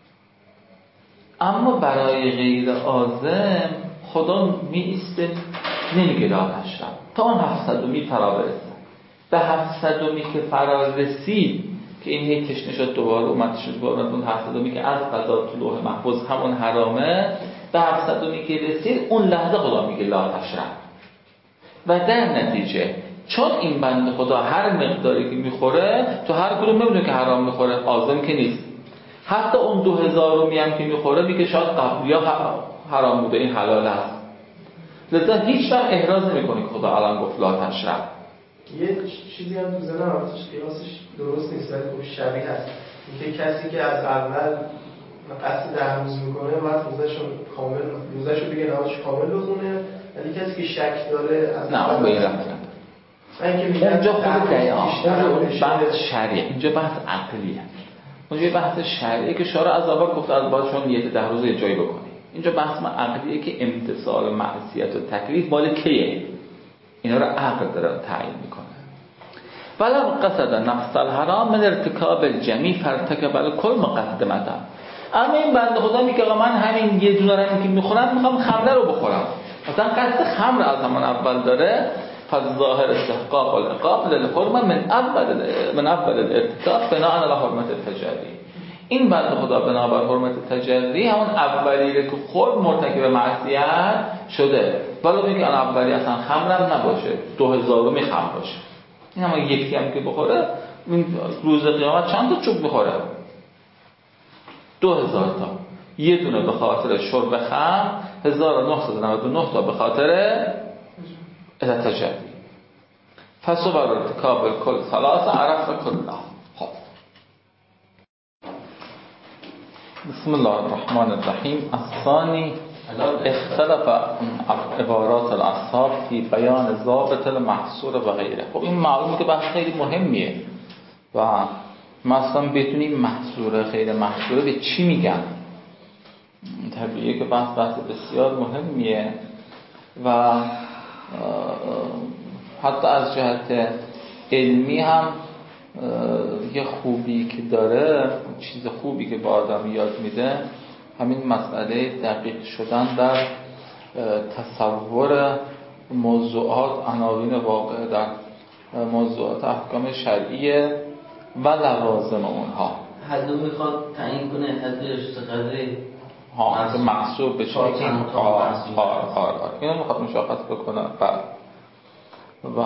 اما برای غیر عازم خدا می ایسته نمیگه لا تشرب تا اون 700 فرا برسه. به 700 که فرا رسید که این هی تشنه شد دوباره اومد شد دوباره اون 700 که از قضا تو لوح محفوظ همون حرامه، به 700 که رسید اون لحظه خدا میگه لا تشرب. و در نتیجه چون این بنده خدا هر مقداری که میخوره تو هر کدوم نمیدونه که حرام میخوره، عازم که نیست، حتی اون 2000 هم که میخوره میگه شاید قبلی ها حرام بوده این حلال است، لذا هیچ وقت احراز نمیکنه که خدا الان گفت لا تشرب. یه چیزی هم تو ذهنم هستش، قیاسش درست نیست ولی خب شبیه هست، اینکه کسی که از اول قصد 10 روز میکنه وقت روزشو دیگه نمازش کامل بخونه، ولی کسی که شک داره از نه اون به این رفت اونجا خود دیان، اونجا بحث شرعیه، اینجا بحث عقلیه، اونجا بحث شرعیه که شارع از اول گفت از بعد شما نیت 10 روز یه جایی بکنی. اینجا بحث ما عقلیه که امتصال معصیت و تکلیف مال کیه، اینا رو عقل داره تعیین میکنه. ولو قصد نقص الحرام من ارتکاب الجمیع فارتکب الکل مقدمتا. اما این بنده خدا میگه آقا من همین یه دونه رو که میخورم میخوام خمره رو بخورم، مثلا قصد خمر از همان اول داره، فالظاهر استحقاق العقاب للحرمه من اول الارتکاب بناء علی حرمت التجاری. این بنده خدا بنابر حرمت تجلی همون اولیه که خود مرتکب معصیت شده، ولی میگه آن اولیه اصلا خمرم نباشه، 2000 خمر باشه. این هم یکی هم که بخوره روز قیامت چند تا چوب بخوره؟ 2000 تا. یه دونه به خاطر شرب خمر، 1999 تا به خاطر تجلی. فصبر ارتکاب کل ثلاث عرف کلها. خب بسم الله الرحمن الرحیم. الثانی اختلاف عبارات الاصحاب فی بیان ضابط المحصور و غیره. خب این معلومه که بحث خیلی مهمیه و مثلا بتونیم محصور غیر محصور به چی میگن. طبیعیه که بحث بسیار مهمیه و حتی از جهت علمی هم یه خوبی که داره، چیز خوبی که به آدم یاد میده، همین مسئله دقیق شدن در تصور موضوعات عناوین واقع در موضوعات احکام شرعیه و لوازم اونها. حدو میخواد تعیین کنه، حدش چقدره که محسوب بشه. اینو میخواد مشخص بکنه. و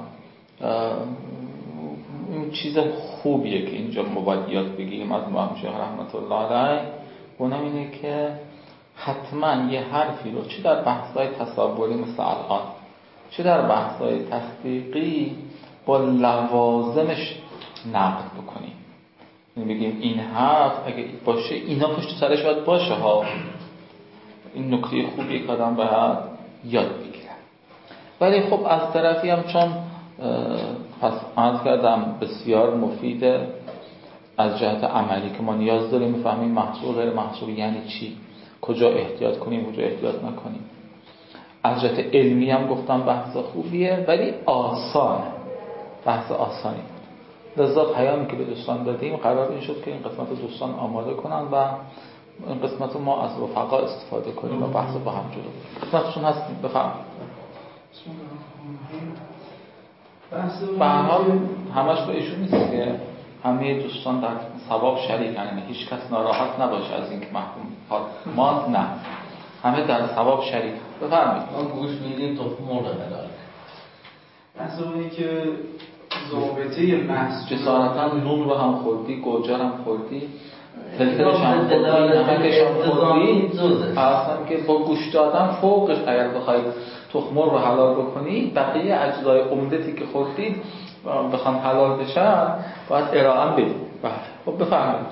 این چیز خوبیه که اینجا ما باید یاد بگیریم از امام شیخ رحمت الله علیه. اونم اینه که حتما یه حرفی رو چه در بحث‌های تصوری مثل الان، چه در بحث‌های تحقیقی با لوازمش نقد بکنیم. بگیم این حرف اگه باشه اینا پشت سرش باید باشه ها. این نکته خوبیه که آدم باید یاد بگیره. ولی خب از طرفی هم چون پس عرض کردم بسیار مفیده از جهت عملی که ما نیاز داریم بفهمیم محصول غیر محصول یعنی چی، کجا احتیاط کنیم کجا احتیاط نکنیم. از جهت علمی هم گفتم بحث خوبیه ولی آسانه، بحث آسانی. لذا پیامی که به دوستان دادیم قرار این شد که این قسمت دوستان آماده کنن و این قسمت ما از رفقا استفاده کنیم و بحث با هم جلو بریم. قسمتشون هستیم بفهم. به هر حال همش به ایشون نیست که همه دوستان در ثواب شریکن، یعنی هیچ کس ناراحت نباشه از اینکه محروم ما نه، همه در ثواب شریک. بفرمایید. ما گوش میدیم تو مرغ حلال. اصلا که ضابطه محض جسارتا نون رو هم خوردی، گوجه هم خوردی، فلفلش هم خوردی، نمکش هم خوردی، اصلا که با گوش دادن فوقش اگر بخواید تخم مرغ رو حلال بکنی بقیه اجزای عمدتی که خوردید بخوان حلال بشن باید ارائه بدید. خب بفرمایید.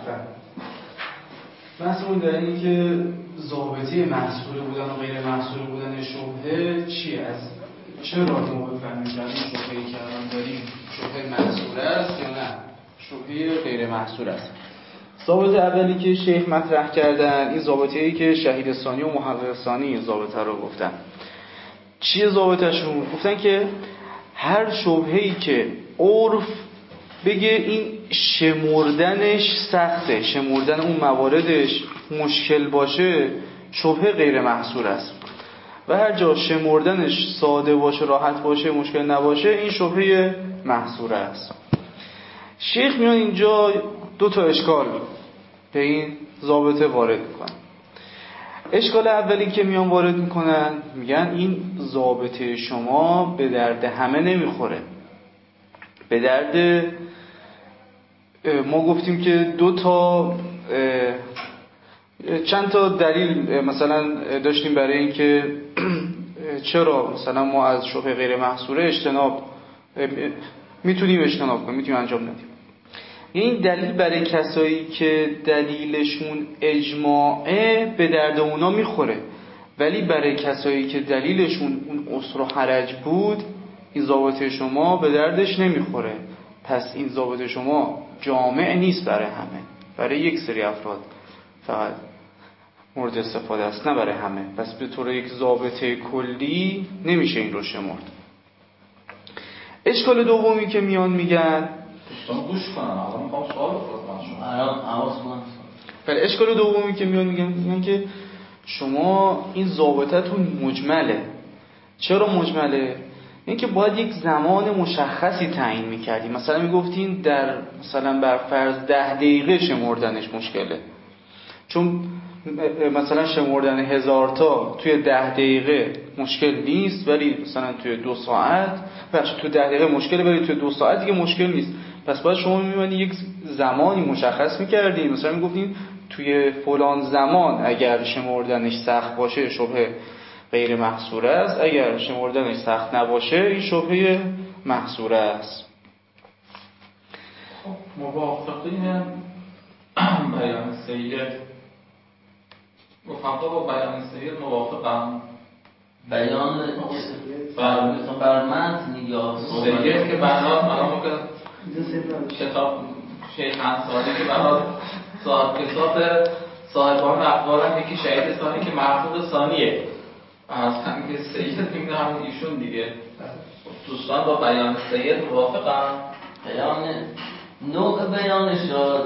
مثلا در این که ضابطه محصول بودن و غیر محصول بودن شبهه چیه؟ از چرا ما بفهمیم که این شبهه‌ای که الان داریم شبهه محصول است یا نه شبهه غیر محصول است؟ ضابطه اولی که شیخ مطرح کردن این ضابطه‌ای که شهید ثانی و محقق ثانی این ضابطه رو گفتن. چیه ضابطه‌شون؟ گفتن که هر شبهه‌ای که عرف بگه این شمردنش سخته، شمردن اون مواردش مشکل باشه، شبهه غیر محصول است. و هر جا شمردنش ساده باشه، راحت باشه، مشکل نباشه، این شبهه محصول است. شیخ میان اینجا دو تا اشکال به این ضابطه وارد میکنن. اشکال اولی که میان وارد میکنن میگن این ضابطه شما به درد همه نمیخوره. به درد ما گفتیم که دو تا چند تا دلیل مثلا داشتیم برای اینکه چرا مثلا ما از شبهه غیر محصوره اجتناب میتونیم اجتناب کنیم، میتونیم انجام ندیم. این دلیل برای کسایی که دلیلشون اجماعه به درد اونا میخوره، ولی برای کسایی که دلیلشون اون عسر و حرج بود این ضابطه شما به دردش نمیخوره. پس این ضابطه شما جامع نیست برای همه، برای یک سری افراد فقط مورد استفاده است، نه برای همه. پس به طور یک ضابطه کلی نمیشه این رو شمرد. اشکال دومی که میان میگن دوستان گوش کنن، الان میخوام سوال بپرسم. آواز کن. بله، اشکال دومی که میان میگن که شما این ضابطتون مجمله. چرا مجمله؟ اینکه باید یک زمان مشخصی تعیین می‌کردیم. مثلا میگفتین در مثلا بر فرض 10 دقیقه شمردنش مشکله، چون مثلا شمردن 1000 تا توی 10 دقیقه مشکل نیست، ولی مثلا توی 2 ساعت تو 10 دقیقه مشکله، ولی توی 2 ساعت دیگه مشکل نیست. پس باید شما می‌بینید یک زمانی مشخص می‌کردین، مثلا میگفتین توی فلان زمان اگر شمردنش سخت باشه شبهه غیر محصوره است، اگر شمردنش سخت نباشه این شبهه محصوره است. خب موافقین بیان سید با بیان سید موافقم. بیان بر متن یا سید که برات مرام که کتاب شیخ انصاری که برات صاحب کتاب صاحبان اخبارم یکی شهید ثانی که محفوظ ثانیه اصلا که سید میگه همون ایشون دیگه. دوستان با بیان سید موافقم. بیان نوع بیانش را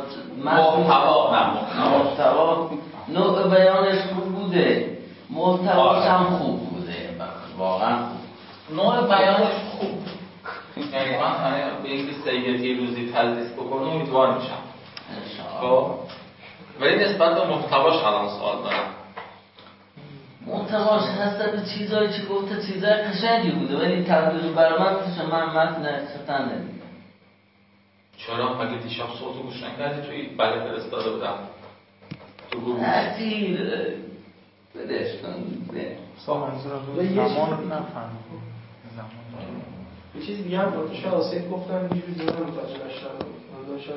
محتوا نوع بیانش خوب بوده، محتواش هم خوب بوده، واقعا خوب. نوع بیانش خوب، یعنی من به اینکه سیدی روزی تدریس بکنم امیدوار میشم. خب ولی نسبت به محتواش الان سوال دارم. محتواش حسب چیزایی که گفته چیزای قشنگی بوده، ولی تبدیل بر من متن اکسپتن ندیدم. چرا؟ مگه دیشب صوت گوش نکردی توی بله فرستاده بودم تو گروه؟ تأثیر بدش کن زمان رو نفهم. یه چیز دیگه هم تو شاید آسید گفتم یه جوری دیگه هم متوجه نشدم، من شاید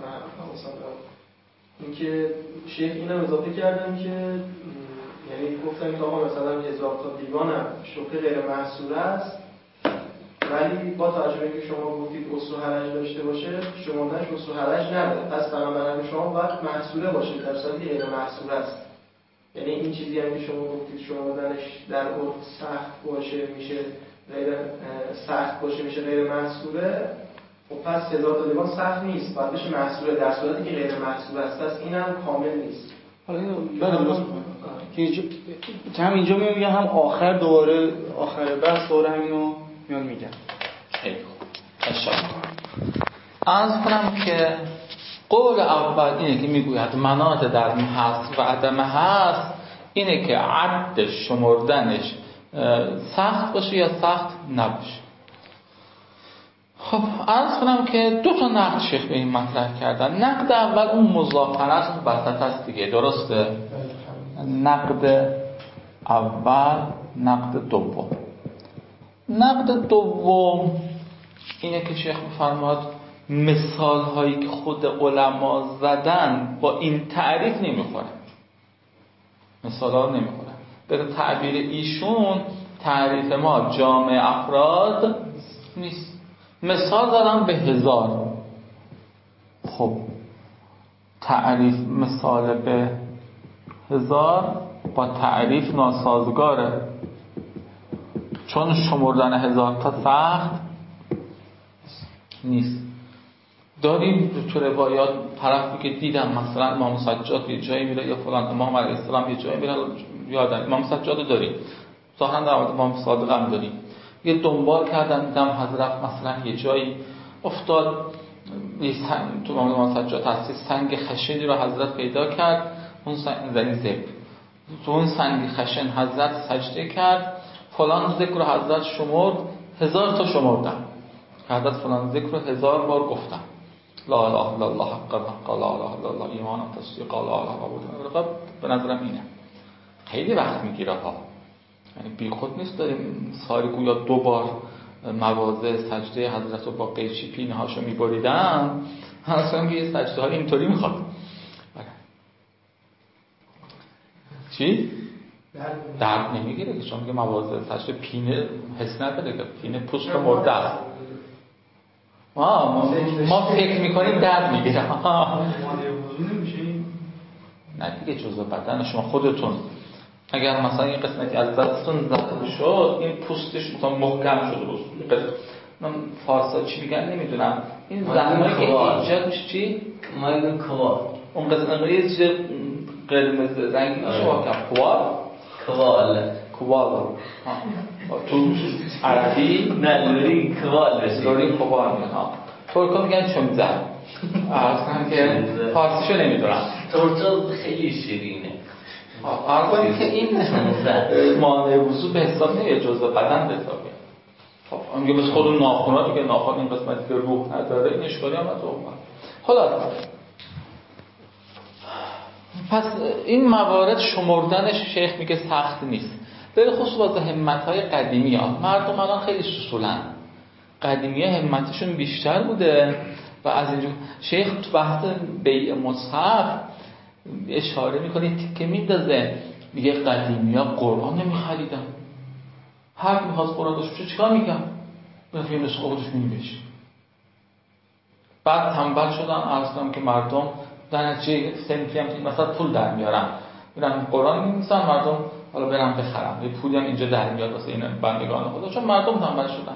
این که شیخ اینم اضافه کردن که یعنی گفتن که آقا مثلا 1000 تا دیوان هم شبهه غیر محصوره است، ولی با توجه به اینکه شما گفتید اصل و حرج داشته باشه شمردنش اصل و حرج نداره، پس بنابراین شما باید محصوره باشه در صورتی غیر محصوره است. یعنی این چیزی هم که شما گفتید شمردنش در عرف سخت باشه میشه غیر محصوره، و پس 1000 تا دیوان سخت نیست، باید بشه محصوره در صورتی که غیر محصوره است. پس این هم کامل نیست. حالا اینو که هم اینجا میگم هم آخر دوباره آخر بحث دوباره همینو میان میگم. خیلی خوب تشکر. عرض کنم که قول اول اینه که میگوید مناط در هست و عدم هست اینه که عد شمردنش سخت باشه یا سخت نباشه. خب عرض کنم که 2 تا نقد شیخ به این مطرح کردن. نقد اول اون مضافنت وسط هست دیگه، درسته؟ نقد اول، نقد دوم. نقد دوم اینه که شیخ می‌فرماد مثال هایی که خود علما زدن با این تعریف نمیخوره، مثال ها نمیخوره. به تعبیر ایشون تعریف ما جامع افراد نیست. مثال دادم به 1000. خب تعریف مثال به 1000 با تعریف ناسازگاره، چون شمردن 1000 تا سخت نیست. داریم تو روایات طرفی که دیدم مثلا امام سجاد یه جایی میره یا فلان امام علیه السلام یه جایی میره، یادم امام سجاد رو داریم، ظاهرا در مورد امام صادق هم داریم، یه دنبال کردن دیدم حضرت مثلا یه جایی افتاد تو امام سجاد هستی سنگ خشنی رو حضرت پیدا کرد، اون سنگ زب تو اون سنگ خشن حضرت سجده کرد، فلان ذکر رو حضرت شمرد، 1000 تا شمردن، حضرت فلان ذکر رو 1000 بار گفتن، لا اله الا الله حق قال لا اله الا الله ایمان و تصدیق قال لا اله الا الله. به نظرم اینه خیلی وقت میگیره ها، یعنی بی خود نیست داریم ساری گویا 2 بار مواضع سجده حضرت رو با قیچی پینه هاشو میبریدن، اصلا یه سجده ها اینطوری میخواد. چی؟ درد نمیگیره چون میگه مواضع سجده پینه حس نداره که پینه پوست مرده است. ما فکر میکنیم درد میگیره. نه دیگه جزء بدن شما خودتون اگر مثلا این قسمتی از دستتون زخم شد این پوستش مثلا محکم شده بود، من فارسا چی میگن نمیدونم، این زخمایی که ایجاد میشه چی؟ مایل کوار، اون قسمت یه چیز قرمز رنگی میشه واقعا کوال تو عربی نه لوری کوال بشه لوری کوال میگن ترکا میگن چمزه اصلا که فارسیشو نمیدونم ترکا خیلی شیرینه که این مانع وضو به حساب نمیاد جزء بدن به حساب میاد. خب میگه مثل خود ناخونا دیگه ناخن این قسمتی که روح نداره این اشکالی هم نداره. خلاص پس این موارد شمردنش شیخ میگه سخت نیست. به خصوص واسه همت‌های قدیمی‌ها مردم الان خیلی سوسولن. قدیمی‌ها همتشون بیشتر بوده و از اینجور شیخ تو بحث بیع مصحف اشاره میکنه که میندازه میگه قدیمی‌ها قرآن نمیخریدن. هر کی می‌خواست قرآن داشته باشه چیکار می‌کرد؟ می‌رفت یه نسخه خودش می‌نوشت. بعد تنبل شدن اصلا که مردم در نتیجه سنفی هم مثلا پول در میارن میرن قرآن می‌نویسن مردم حالا برن بخرن یه پولی هم اینجا در میاد واسه این بندگان خدا چون مردم تنبل شدن.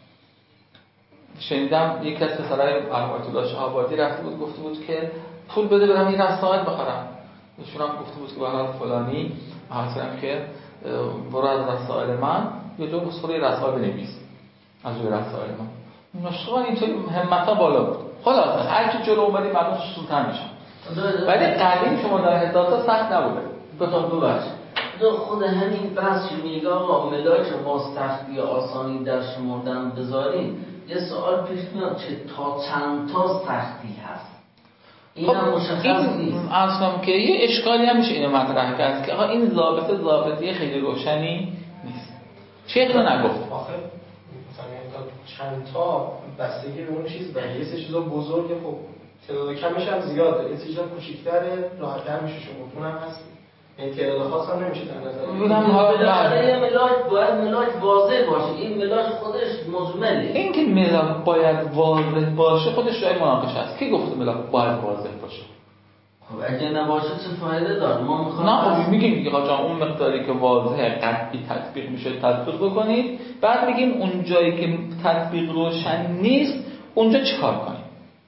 شنیدم یکی از پسرای آیت الله شاه آبادی رفته بود گفته بود که پول بده برم این رسائل بخرم. ایشون هم گفته بود که برای فلانی مثلا که برو از رسائل من یه دو نسخه رسائل بنویس از روی رسائل من. نسخه اینطوری همتا بالا بود. خلاص هر کی جلو اومدی مردم سوسولتر میشن. ولی قدیم شما در هزار تا سخت نبوده. خود همین بحث میگه آقا ملاک ما سختی آسانی در شمردن بذاریم یه سوال پیش میاد چه تا چند تا سختی هست این هم مشخص نیست اصلا که یه اشکالی هم میشه اینو مطرح کرد که آقا این ضابطه خیلی روشنی نیست. چه رو نگفت آخه مثلا تا چند تا بستگی به اون چیز و یه چیزا بزرگه خب تعداد کمش هم زیاده یه چیزا کوچیک‌تره راحت‌تر میشه شما اونم هست این تعداد خاص هم نمیشه در نظر بالاخره ملاک باید ملاک واضح باشه این ملاک خودش مجمله این که ملاک باید واضح باشه خودش جای مناقشه است. کی گفته ملاک باید واضح باشه؟ خب اگه نباشه چه فایده داره ما میخوام نه خب میگیم دیگه آقا اون مقداری که واضحه قطعی تطبیق میشه تطبیق بکنید بعد میگیم اون جایی که تطبیق روشن نیست اونجا چیکار کنید.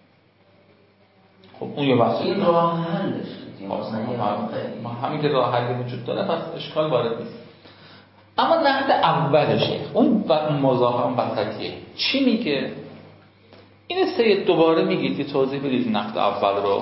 خب اون یه بحثه این راه حلش همین که راه حلی وجود داره پس اشکال وارد نیست. اما نقد اولشه اون مزاحم وسطیه چی میگه؟ این سید دوباره میگید یه توضیح بدید نقد اول رو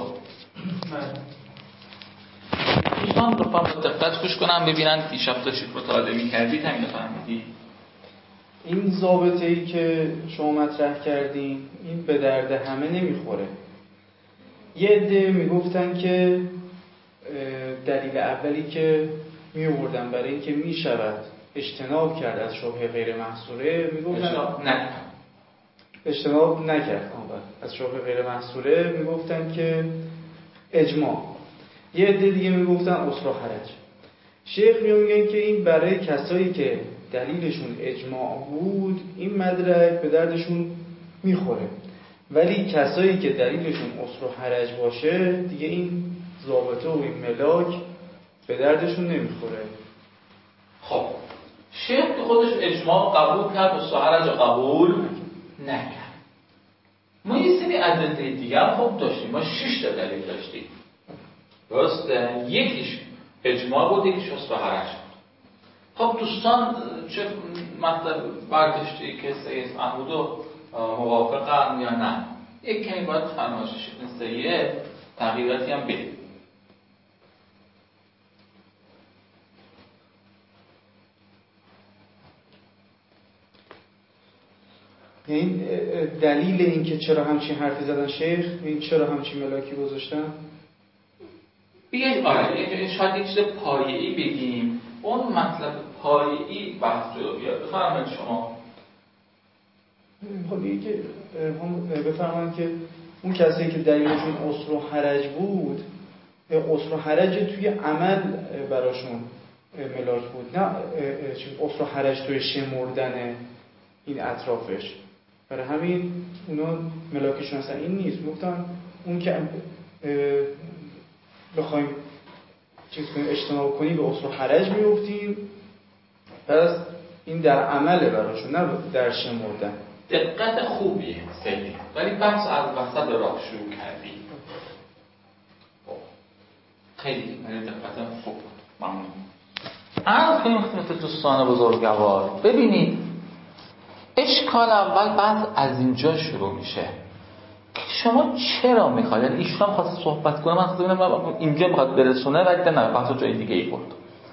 دوستان رو با دقت گوش کنم ببینن دیشب داشتید مطالعه میکردید همین فهمیدید این ضابطه‌ای که شما مطرح کردین این به درد همه نمیخوره. یه عده میگفتن که دلیل اولی که می‌آوردن برای اینکه میشود اجتناب کرد از شبهه غیر محصوره میگفتن اجتناب نکرد از شبهه غیر محصوره میگفتن که اجماع. یه عده دیگه میگفتن اسرا حرج. شیخ میگن که این برای کسایی که دلیلشون اجماع بود این مدرک به دردشون میخوره ولی کسایی که دلیلشون اسرا حرج باشه دیگه این ضابطه و این ملاک به دردشون نمیخوره. خب شیخ که خودش اجماع قبول کرد و سحرج قبول نکرد. ما یه سری ادله دیگه هم خوب داشتیم. ما 6 تا دلیل داشتیم درسته؟ یکیش اجماع بود یکیش سحرج بود. خب دوستان چه مطلب برداشتی که سید محمود موافقن یا نه؟ یک کمی باید فرمایشش سید تغییراتی هم بده. این دلیل این که چرا همچین حرفی زدن شیخ این چرا همچین ملاکی گذاشتن بیایید آره شاید یه چیز پایه‌ای بگیم اون مطلب پایه‌ای بحث جلو بیاد. بفرمایید شما. خب که هم بفرمایید که اون کسی که دلیلشون اسر و حرج بود اسر و حرج توی عمل براشون ملاک بود نه اسر و حرج توی شمردن این اطرافش. برای همین اونا ملاکشون اصلا این نیست. گفتن اون که بخوایم چیز کنیم اجتناب کنیم به اسر و حرج میفتیم پس این در عمل براشون نه در شمردن. دقت خوبیه سیدی ولی بحث از وسط راه شروع کردی. خیلی دقت خوب بود. ممنون. عرض کنیم خدمت دوستان بزرگوار. ببینید اشکال اول بعد از اینجا شروع میشه که شما چرا میخواید، یعنی ایشون هم خواست صحبت کنه، من خواستم ببینم اینجا میخواد برسونه ولی نه بحث جای دیگه ای برد.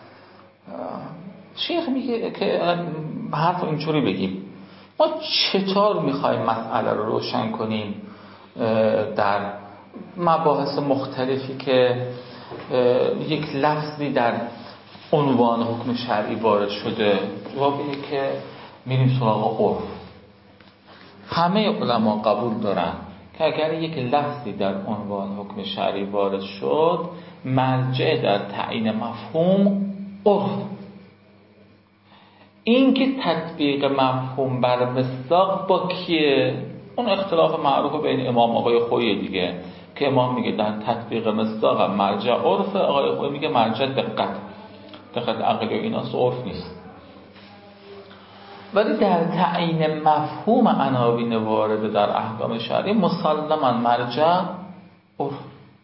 شیخ میگه که حرف اینجوری بگیم ما چطور میخوایم مسئله رو روشن کنیم در مباحث مختلفی که یک لفظی در عنوان حکم شرعی وارد شده. جواب اینه که میریم سراغ عرف. همه علما قبول دارن که اگر یک لفظی در عنوان حکم شرعی وارد شد مرجع در تعیین مفهوم عرف. این که تطبیق مفهوم بر مصداق با کیه؟ اون اختلاف معروف بین امام آقای خویی دیگه که امام میگه در تطبیق مصداق مرجع عرف، آقای خویی میگه مرجع دقت عقلی و اینا عرف نیست. ولی در تعیین مفهوم عناوین وارده در احکام شرعی مسلماً مرجع عرف.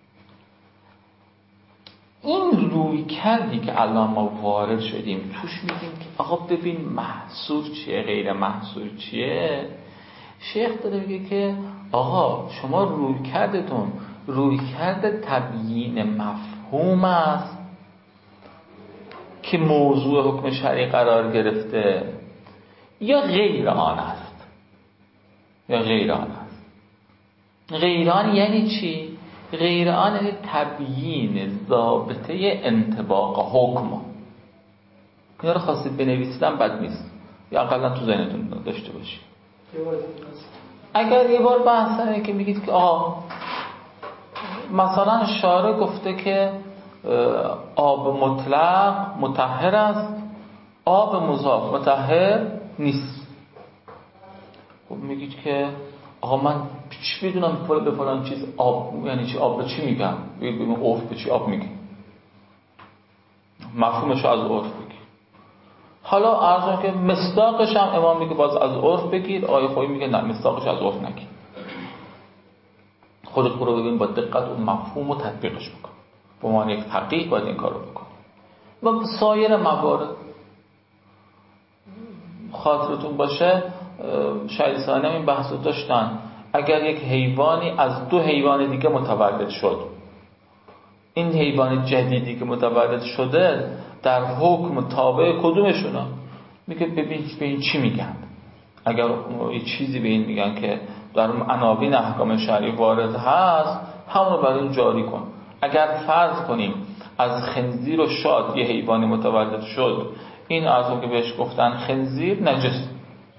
این روی کردی که الان ما وارد شدیم توش میگیم که آقا ببین محصور چیه غیر محصور چیه. شیخ داره میگه که آقا شما روی کردتون روی کرده تبیین مفهوم است که موضوع حکم شرعی قرار گرفته یا غیر آن است. یا غیر آن است. غیر آن یعنی چی؟ غیر آن یعنی تبیین ضابطه انطباق حکم. اینا رو خواستید بنویسیدم بد نیست یا اقلا تو ذهنتون داشته باشید. اگر یه بار بحث اینه که میگید که مثلا شارع گفته که آب مطلق مطهر است، آب مضاف مطهر نیست. خب میگید که آقا من چی بدونم به فلان چیز آب یعنی چی، آب به چی میگم؟ بگیم عرف به چی آب میگه، مفهومش از عرف بگیر. حالا عرضم که مصداقش هم امام میگه باز از عرف بگیر، آقای خویی میگه نه مصداقش از عرف نگیر. خودت برو ببین با دقت اون مفهوم رو تطبیقش بکن. به عنوان یک فقیه باید این کار رو بکن. و سایر موارد خاطرتون باشه شهید ثانی این بحث رو داشتن. اگر یک حیوانی از دو حیوان دیگه متولد شد، این حیوان جدیدی که متولد شده در حکم تابع کدومشونه؟ میگه ببین چی میگن. اگر یه چیزی به این میگن که در عناوین احکام شرعی وارد هست همون رو برای این جاری کن. اگر فرض کنیم از خنزیر و شاد یه حیوانی متولد شد، این از که بهش گفتن خنزیر نجس.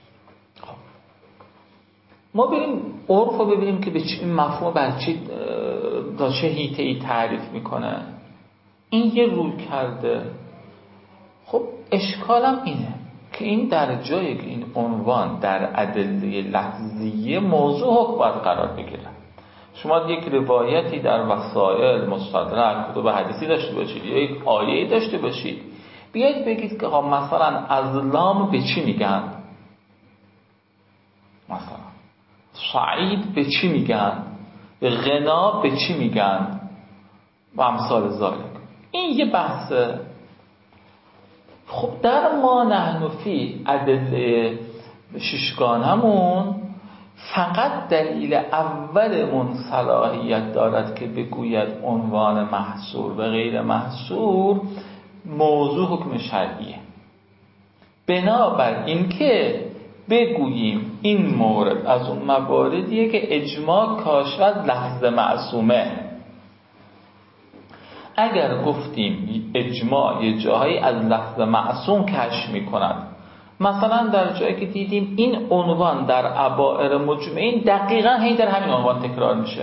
ما بریم عرف رو ببینیم که به چه مفهوم بر چه حیطه‌ای تعریف میکنه. این یه روی کرده. خب اشکالم اینه که این در جایی که این عنوان در ادله لفظیه موضوع حکم باید قرار بگیره. شما یک روایتی در وسائل مستدرک کتب حدیثی داشته باشید یا یک آیه‌ای داشته باشید، بیاید بگید که مثلا از لام به چی میگن، مثلا سعید به چی میگن، غنا به چی میگن و امثال ذالک. این یه بحثه. خب در ما نحن فی ادله ششگانمون فقط دلیل اولمون صلاحیت دارد که بگوید عنوان محصور و غیر محصور موضوع حکم شرعیه. بنابر این که بگوییم این مورد از اون مواردیه که اجماع کاشف از لفظ معصومه. اگر گفتیم اجماع یه جاهایی از لفظ معصوم کشف می‌کند، مثلا در جایی که دیدیم این عنوان در ابائر مجمعین دقیقاً هی در همین عنوان تکرار میشه،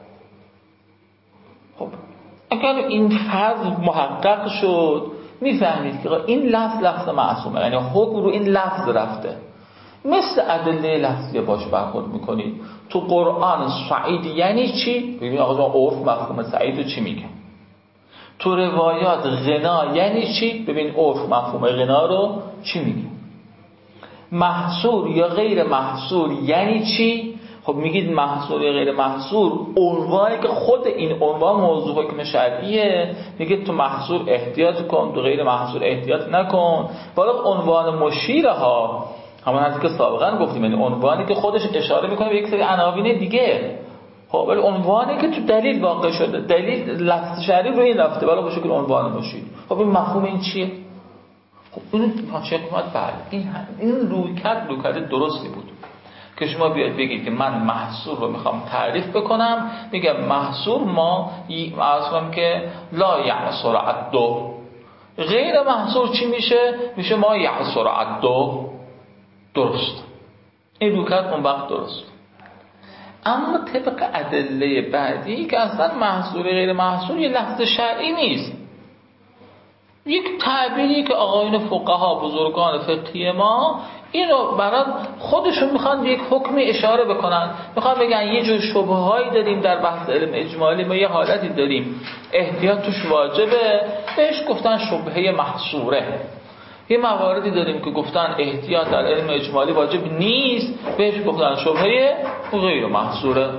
خب اگر این فرض محقق شد میفهمید که این لفظ معصومه، یعنی حکم رو این لفظ رفته. مثل ادله لفظیه باش برخورد میکنید. تو قرآن سعید یعنی چی؟ ببین آقا عرف مفهوم سعید رو چی میگه. تو روایات غنا یعنی چی؟ ببین عرف مفهوم غنا رو چی میگه. محصور یا غیر محصور یعنی چی؟ خب میگید محصور یا غیر محصور، عنوانی که خود این عنوان موضوع حکم شرعیه، میگه تو محصور احتیاط کن، تو غیر محصور احتیاط نکن. ولی عنوان مشیره ها، همون حرفی که سابقا گفتیم، یعنی عنوانی که خودش اشاره میکنه به یک سری عناوین دیگه. خب ولی عنوانی که تو دلیل واقع شده، دلیل لفظ شرعی رو این رفته ولی به شکل عنوان مشیر. خب این مفهوم این چیه؟ خب اینو شیخ اومد بله این رویکرد درستی بود که شما بیاید بگید که من محصور رو میخوام تعریف بکنم، میگم محصور ما معصوم که لا یعصر عدو. غیر محصور چی میشه؟ میشه ما یعصر عدو. درست، این رویکرد اون وقت درست. اما طبق ادله بعدی که اصلا محصور غیر محصور یه لفظ شرعی نیست، یک تعبیری که آقایون فقها بزرگان فقهی ما اینو برای خودشون میخوان به یک حکمی اشاره بکنن، میخوان بگن یه جور شبههایی داریم در بحث علم اجمالی، ما یه حالتی داریم احتیاط توش واجبه، بهش گفتن شبهه محصوره. یه مواردی داریم که گفتن احتیاط در علم اجمالی واجب نیست، بهش گفتن شبهه غیر محصوره.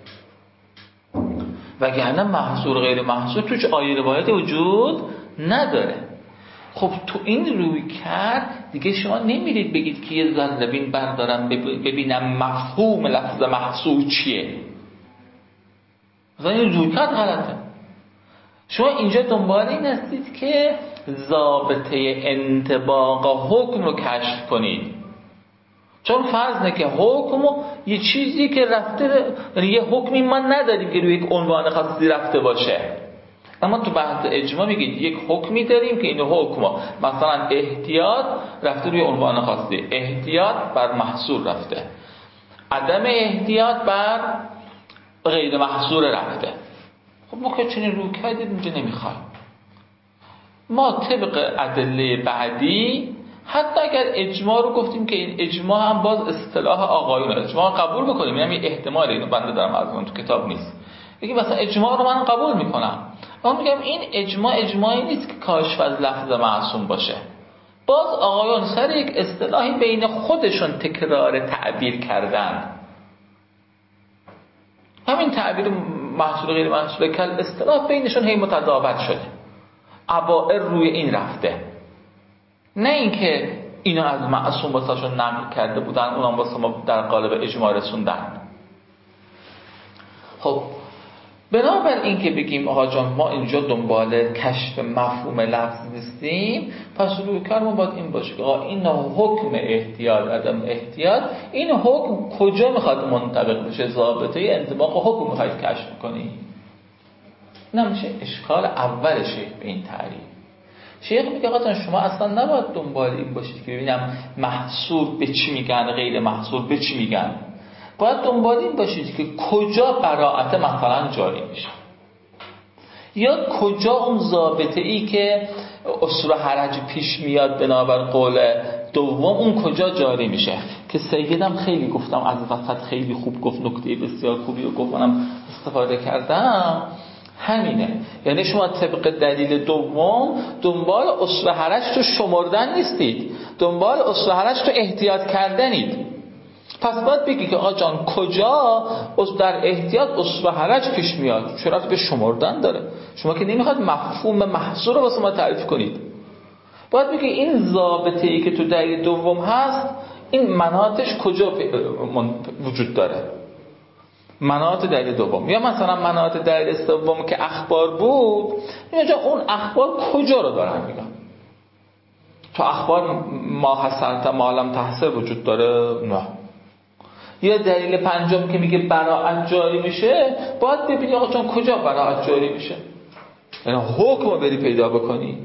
وگرنه محصور غیر محصور توش آیه روایتی وجود نداره. خب تو این روی کرد دیگه شما نمیرید بگید که یه ذره بردارم ببینم مفهوم لفظ محصور چیه. مثلا این روی کرد غلطه. شما اینجا دنبال این هستید که ضابطه انطباق حکم رو کشف کنید، چون فرض نه که حکم یه چیزی که رفته، یعنی یه حکمی ما نداریم که روی یک عنوان خاصی رفته باشه. اما تو بحث اجماع میگید یک حکمی داریم که این حکم مثلا احتیاط رفته روی عنوان خاصی، احتیاط بر محصور رفته، عدم احتیاط بر غیر محصور رفته. خب ما که چنین روی کردیم اینجا نمیخوایم. ما طبق ادله بعدی حتی اگر اجماع رو گفتیم که این اجماع هم باز اصطلاح آقایون اجماع قبول بکنیم، یعنی احتمال اینو بنده دارم از اون تو کتاب نیست، یکی مثلا اجماع رو من قبول میکنم، اما میگم این اجماعی نیست که کاشف از لفظ معصوم باشه. باز آقایون سر یک اصطلاحی بین خودشون تکرار تعبیر کردن، همین تعبیر محصول غیر محصول کل اصطلاح بینشون هی متضابط شده، عبائر روی این رفته، نه اینکه اینا از معصوم واسهشون نقل کرده بودن اونم واسه ما در قالب اجماع رسوندن. خب بنابر این که بگیم آقا جان ما اینجا دنبال کشف مفهوم لفظ نیستیم، پس روی کارمون باید این باشه که آقا این حکم احتیاط عدم احتیاط، این حکم کجا میخواد منطبق بشه، ضابطه انطباق حکم میخواید کشف کنی. نمیشه اشکال اول شیخ به این تعریف. شیخ میگه آقا شما اصلا نباید دنبال این باشید که ببینم محصور به چی میگن، غیر محصور به چی میگن. باید دنبال این باشید که کجا براءت مثلا جاری میشه، یا کجا اون ضابطه ای که اصل حرج پیش میاد بنابر قول دوم اون کجا جاری میشه. که سیدم خیلی گفتم از وسط خیلی خوب گفت، نکته بسیار خوبی رو گفت، منم استفاده کردم، همینه. یعنی شما طبق دلیل دوم دنبال اصل حرج تو شمردن نیستید، دنبال اصل حرج تو احتیاط کردنید. پس باید بگی که آقا جان کجا در احتیاط اصل حرج پیش میاد، چرا به شمردن داره؟ شما که نمیخواد مفهوم محصور رو واسه ما تعریف کنید. باید بگی این ضابطه ای که تو دلیل دوم هست این مناطش کجا وجود داره، مناط دلیل دوم. یا مثلا مناط دلیل سوم که اخبار بود، اینجا اون اخبار کجا رو دارن میگن. تو اخبار ما حسنت ما لم تحصر وجود داره؟ نه. یا دلیل پنجم که میگه براءت جاری میشه، باید ببینی آقا چون کجا براءت جاری میشه، یعنی حکم رو بری پیدا بکنی.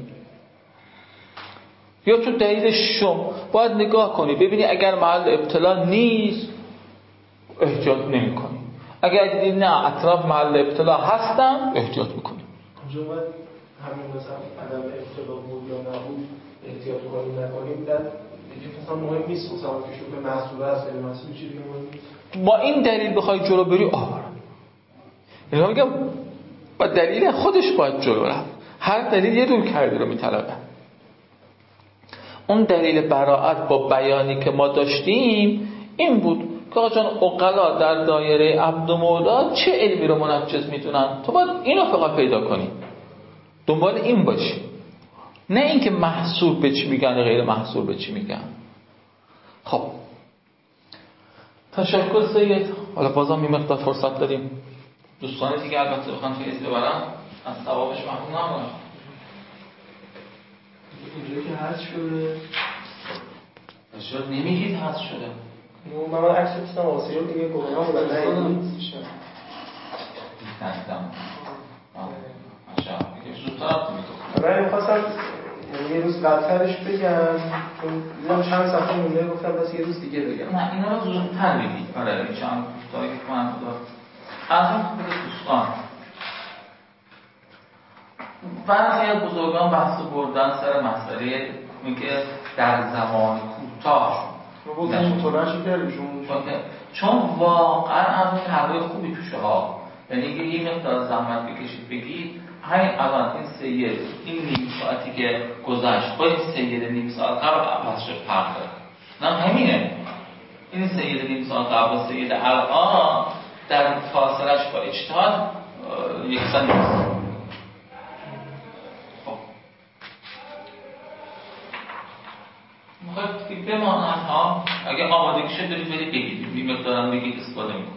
یا تو دلیل شم باید نگاه کنی ببینی اگر محل ابتلا نیست احتیاط نمی کنی، اگر دیدی نه اطراف محل ابتلا هستن احتیاط میکنی. اونجا باید همین مثلا عدم ابتلا بود یا نبود احتیاط کنیم نکنیم، در دیگه مثلا مهم نیست، مثلا که شبه محصول هست یا محصول چیزی مهم نیست. با این دلیل بخوای جلو بری یعنی میگم با دلیل خودش باید جلو رفت. هر دلیل یه دور کردی رو میطلبه. اون دلیل براءت با بیانی که ما داشتیم این بود که آقا جان عقلا در دایره عبد و مولا چه علمی رو منجز میدونن، تو باید اینو فقط پیدا کنی، دنبال این باشی، نه اینکه محصول به چی میگن و غیر محصول به چی میگن. خب تشکر سید. حالا بازم یه مقدار فرصت داریم، دوستان دیگه البته بخوان فیض ببرن از ثوابش محروم نمونن. اینجایی که حذف شده شاید نمیگید حذف شده. من عکس بستم آسیاب دیگه گوهران بودن نهیدید ندیدم ماشاءالله زودتر میگم. من میخواستم یه روز قبلترش بگم چون دیدم چند صفحه مونده، گفتم بس یه روز دیگه بگم. نه اینا رو زودتر بگید. آره چند تا یک من از اون خود دوستان بعضی از بزرگان بحث بردن سر مسئله میگه در زمان کوتاه چون واقعا از اون حرفای خوبی توشه ها، یعنی یه مقدار زحمت بکشید بگید همین الان این سید این نیم ساعتی که گذشت با این سید نیم ساعت قبل عوض شد فرق داره. نه همینه، این سید نیم ساعت قبل و سید الان در فاصلش با اجتهاد یکسان نیست. میخواید بمانن ها، اگه آمادگی شد دارید برید بگید، این مقدارم بگید استفاده میکنم.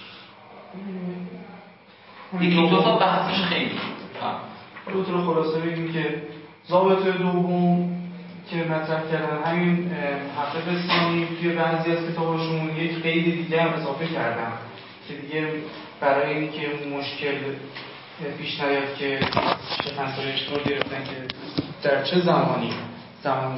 یکی دو تا بحثش خیلی رو تو رو خلاصه بگیم که ضابطه دوم که مطرح کردن همین محقق ثانی توی بعضی از کتاباشون یک قید دیگه هم اضافه کردن که دیگه برای اینکه مشکل پیش نیاد که شیخ انصاری اشتباه گرفتن که در چه زمانی زمان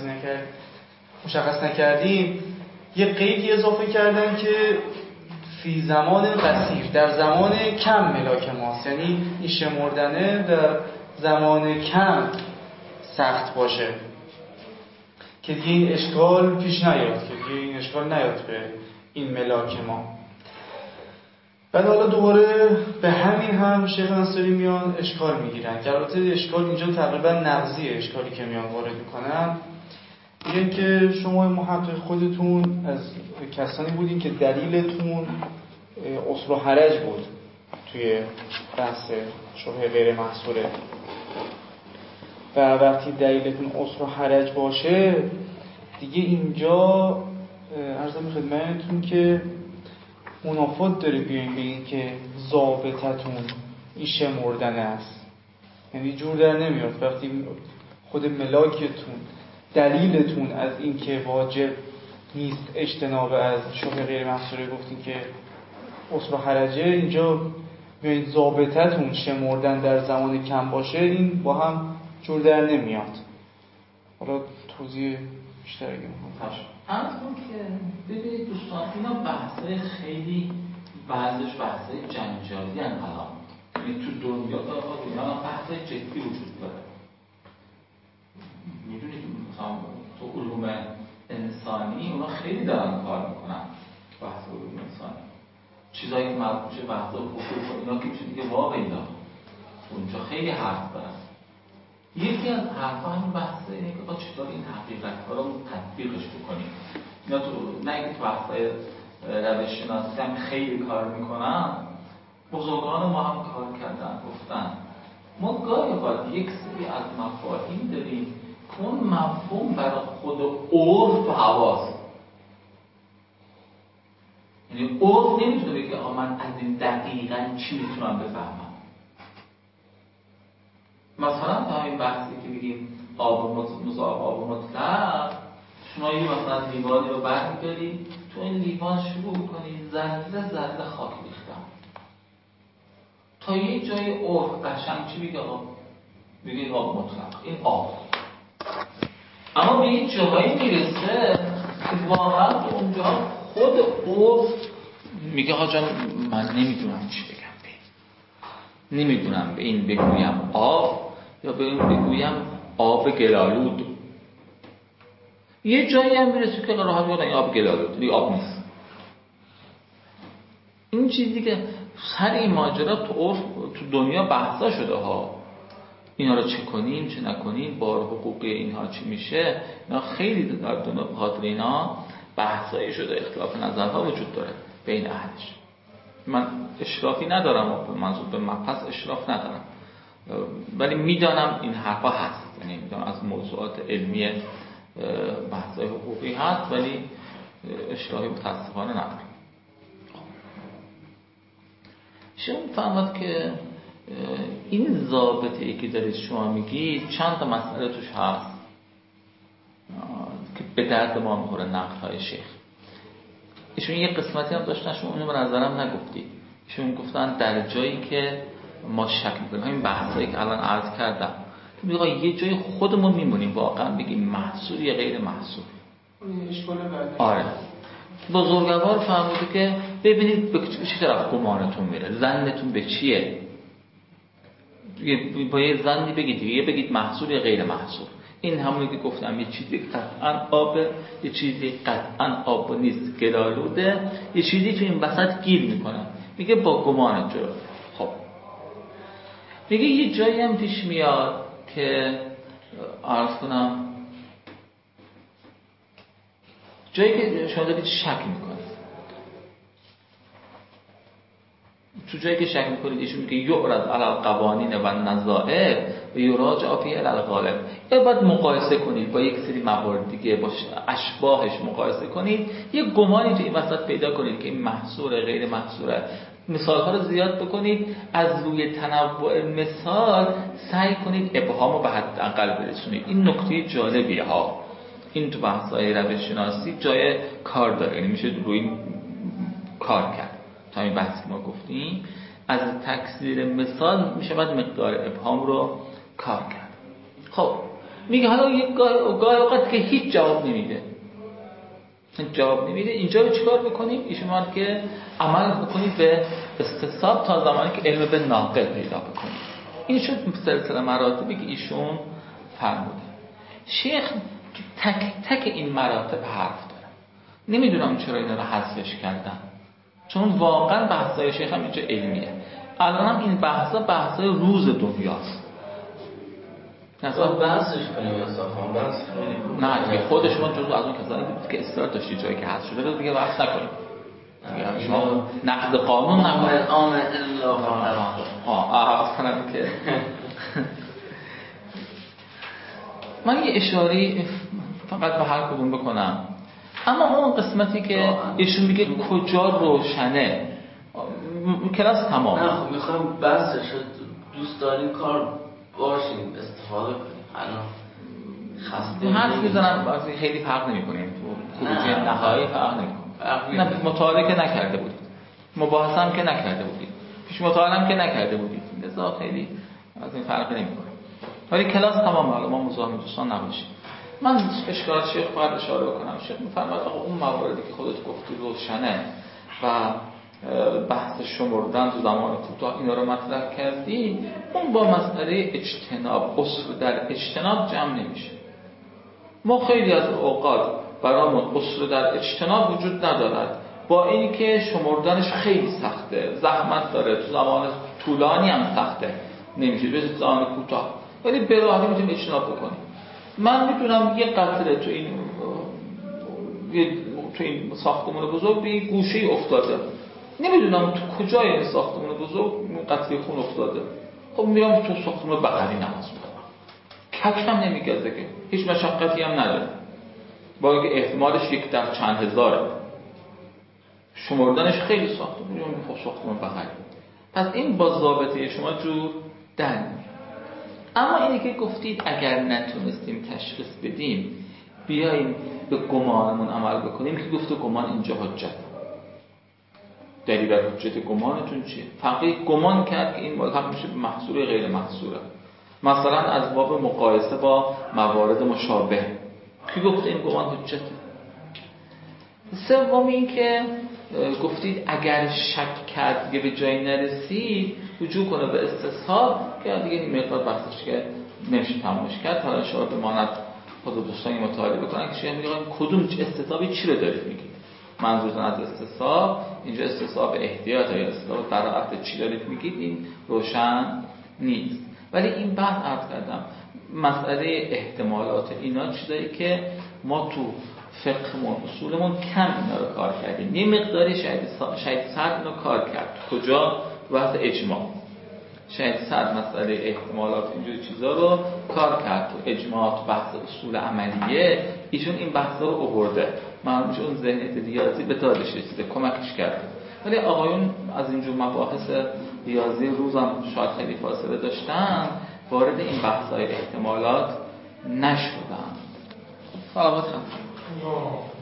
مشخص نکردیم، یه قیدی اضافه کردن که فی زمان قصیر، در زمان کم ملاک ماست، یعنی این شمردنه در زمان کم سخت باشه که دیگه این اشکال پیش نیاد، که دیگه این اشکال نیاد به این ملاک ما. بعد حالا دوباره به همین هم شیخ انصاری میان اشکال میگیرن که البته اشکال اینجا تقریبا نقضیه، اشکالی که میان وارد میکنن میگن که شما محقق خودتون از کسانی بودین که دلیلتون اصل و حرج بود توی بحث شبهه غیر محصوله و وقتی دلیلتون اصل و حرج باشه دیگه اینجا عرضم خدمتتون که منافات داره بیاین بگین که ضابطتون این شمردن است، یعنی جور در نمیاد وقتی خود ملاکتون دلیلتون از این که واجب نیست اجتناب از شبهه غیر محصوله گفتین که اصل و حرجه، اینجا بیاین ضابطتون شمردن در زمان کم باشه، این با هم جور در نمیاد. حالا توضیح بیشتر اگه میخوام همون که ببینید دوستان اینا بحثای خیلی بعضش بحثای جنجالی هستن الان، یعنی تو دنیا اینا بحثای جدی وجود داره. میدونید مثلا تو علوم انسانی اونا خیلی دارن کار میکنن، بحث علوم انسانی چیزایی که مربوط به بحث حقوق اینا که میشه دیگه واقعا اینا اونجا خیلی حرف دارن. یکی از حرفا همین بحثه اینه که چطور این حقیقت‌ها رو تطبیقش بکنیم. اینا تو نه اینکه تو بحث‌های روش شناسی هم خیلی کار میکنن، بزرگان ما هم کار کردن، گفتن ما گاهی اوقات یک سری از مفاهیم داریم که اون مفهوم برای خود عرف تو حواس، یعنی عرف نمیتونه بگه آقا من از این دقیقاً چی میتونم بفهمم. مثلا تا همین بحثی که بگیم آب مضاعف آب مطلق، شما یه مثلا لیوانی رو برمی‌دارید، تو این لیوان شروع کنید ذره ذره خاک ریختن تا یه جای عرف قشنگ چی بگه آب، بگه آب مطلق این آب، اما به این جایی میرسه که واقعا اونجا خود عرف میگه ها جان من نمیدونم چی بگم، نمیدونم به این بگویم آب یا به این بگویم آب گلالود. یه جایی هم میرسه که راحت بگن این آب گلالود، این آب نیست. این چیزی که سر این ماجرا تو دنیا بحثا شده ها، اینا رو چه کنیم چه نکنیم، بار حقوقی اینها چی میشه، اینا خیلی در دنیا خاطر اینا بحثایی شده، اختلاف نظرها وجود داره بین اهلش. من اشرافی ندارم و منظور به مبحث اشراف ندارم، ولی میدانم این حرفا هست، یعنی میدانم از موضوعات علمی بحثای حقوقی هست، ولی اشراحی متاسفانه ندارم. شما فهمد که این ضابطه ای که دارید شما میگید چند تا مسئله توش هست که به درد ما میخوره. نقدهای شیخ ایشون یه قسمتی هم داشتن، شما اونو به نظرم نگفتید. ایشون گفتن در جایی که ما شک میکنیم، همین بحثایی که الان عرض کردم، میگه یه جای خودمون میمونیم واقعا بگیم محصول یا غیر محصول. آره بزرگوار فرموده که ببینید به چه طرف گمانتون میره، ظنتون به چیه. با یه ظنی بگید دیگه، یه بگید محصول یا غیر محصول. این همونی که گفتم، یه چیزی قطعاً آبه، یه چیزی قطعاً آب نیست گلالوده، یه چیزی تو این وسط گیر میکنه. میگه با گمانت جلو. خب میگه یه جایی هم پیش میاد که عرض کنم جایی که شما دارید شک میکنید، تو جایی که شک میکنید ایشون میگه یعرض علی القوانین و النظائر و یراجع فی الی الغالب. یا باید مقایسه کنید با یک سری موارد دیگه، با اشباهش مقایسه کنید، یه گمانی تو این وسط پیدا کنید که این محصوره غیر محصوره. مثال‌ها رو زیاد بکنید، از روی تنوع مثال سعی کنید ابهامو به حداقل برسونید. این نکته جالبیه ها، این تو بحث‌های روش شناسی جای کار داره، یعنی میشه روی این کار کرد. تا این بحثی که ما گفتیم از تکثیر مثال میشه بعد مقدار ابهام رو کار کرد. خب میگه حالا یک گاهی اوقات که هیچ جواب نمیده، اینجا رو چیکار بکنیم؟ ایشون میگه که عمل بکنید به استصحاب تا زمانی که علم به ناقل پیدا بکنید. این شد سلسله مراتبی که ایشون فرموده. شیخ تک تک این مراتب حرف داره. نمیدونم چرا اینا رو حذفش کردن، چون واقعا بحثای شیخ هم اینجا علمیه. الان هم این بحثای روز دنیاست. بحثش کنیم نه دیگه خود شما جزو از اون کسانی بود که اصرار داشتی جایی که حذف شده دیگه بحث نکنیم. دیگه شما نقد قانون نکنید. اصلا که من یه اشاره فقط به هر کدوم بکنم، اما اون قسمتی که ایشون میگه کجا روشنه کلاس تمام. نه خب میخوام بحثش دوست داریم کار باشیم استفاده کنیم. الان خسته حرف میزنم بازی خیلی فرق نمی‌کنیم، خروجی نهایی فرق نمی‌کنه. نه مطالعه که نکرده بودید، مباحثه هم که نکرده بودید، پیش مطالعه هم که نکرده بودید، لذا خیلی از این فرق نمی‌کنه. ولی کلاس تمام، حالا ما مزاحم دوستان نباشیم. من اشکالات شیخ باید اشاره بکنم. شیخ می‌فرماید آقا اون مواردی که خودت گفتی روشنه و بحث شمردن تو زمان کوتاه اینا رو مطرح کردی، اون با مسئله اجتناب، اصل در اجتناب جمع نمیشه. ما خیلی از اوقات برامون اصل در اجتناب وجود ندارد، با این که شمردنش خیلی سخته، زحمت داره، تو زمان طولانی هم سخته، نمیشه به زمان کوتاه، ولی به راحتی میتونیم اجتناب بکنیم. من میتونم یه قطره تو این ساختمان بزرگ به گوشه افتاده، نمیدونم تو کجای این ساختمان بزرگ قطره خون افتاده، خب میرم تو ساختمان بغلی نماز میخونم، کک هم نمیگذه که هیچ مشقتی هم نداره، با اینکه احتمالش 1 در چند هزاره، شمردنش خیلی سخته، میرم خب ساختمان بغلی. پس این با ضابطه شما جور در میاد. اما اینی که گفتید اگر نتونستیم تشخیص بدیم بیاییم به گمانمون عمل بکنیم، که گفته گمان اینجا حجت. دلیل بر حجت گمانتون چیه؟ فقیه گمان کرد که این ملحق میشه به محصول غیر محصوله، مثلا از باب مقایسه با موارد مشابه، کی گفته این گمان حجته؟ سوم این که گفتید اگر شک کرد دیگه به جایی نرسید رجوع کنه به استصحاب، که دیگه این مقدار بحثش که نمیشه تمامش کرد. حالا شما بماند خود دوستانی مطالعه بکنن که شما میگن کدوم استصحابی چی رو دارید میگید. منظورتون از استصحاب اینجا استصحاب احتیاط یا استصحاب براعت چی دارید میگید، این روشن نیست. ولی این بحث عرض کردم مسئله احتمالات اینا چیزایی که ما تو فقهمون اصولمون کم اینا رو کار کردیم. یه مقداری شهید سعد اینو کار کرد. کجا؟ وقت اجماع شهید سعد مسئله احتمالات اینجور چیزا رو کار کرد. تو اجماعات بحث اصول عملیه ایشون این بحثا رو آورده. معلومه اون ذهنیت ریاضی به دادش رسیده، کمکش کرده. ولی آقایون از اینجور مباحث ریاضی روزم شاید خیلی فاصله داشتن، وارد این بحث‌های احتمالات نشدن. صلوات خدا.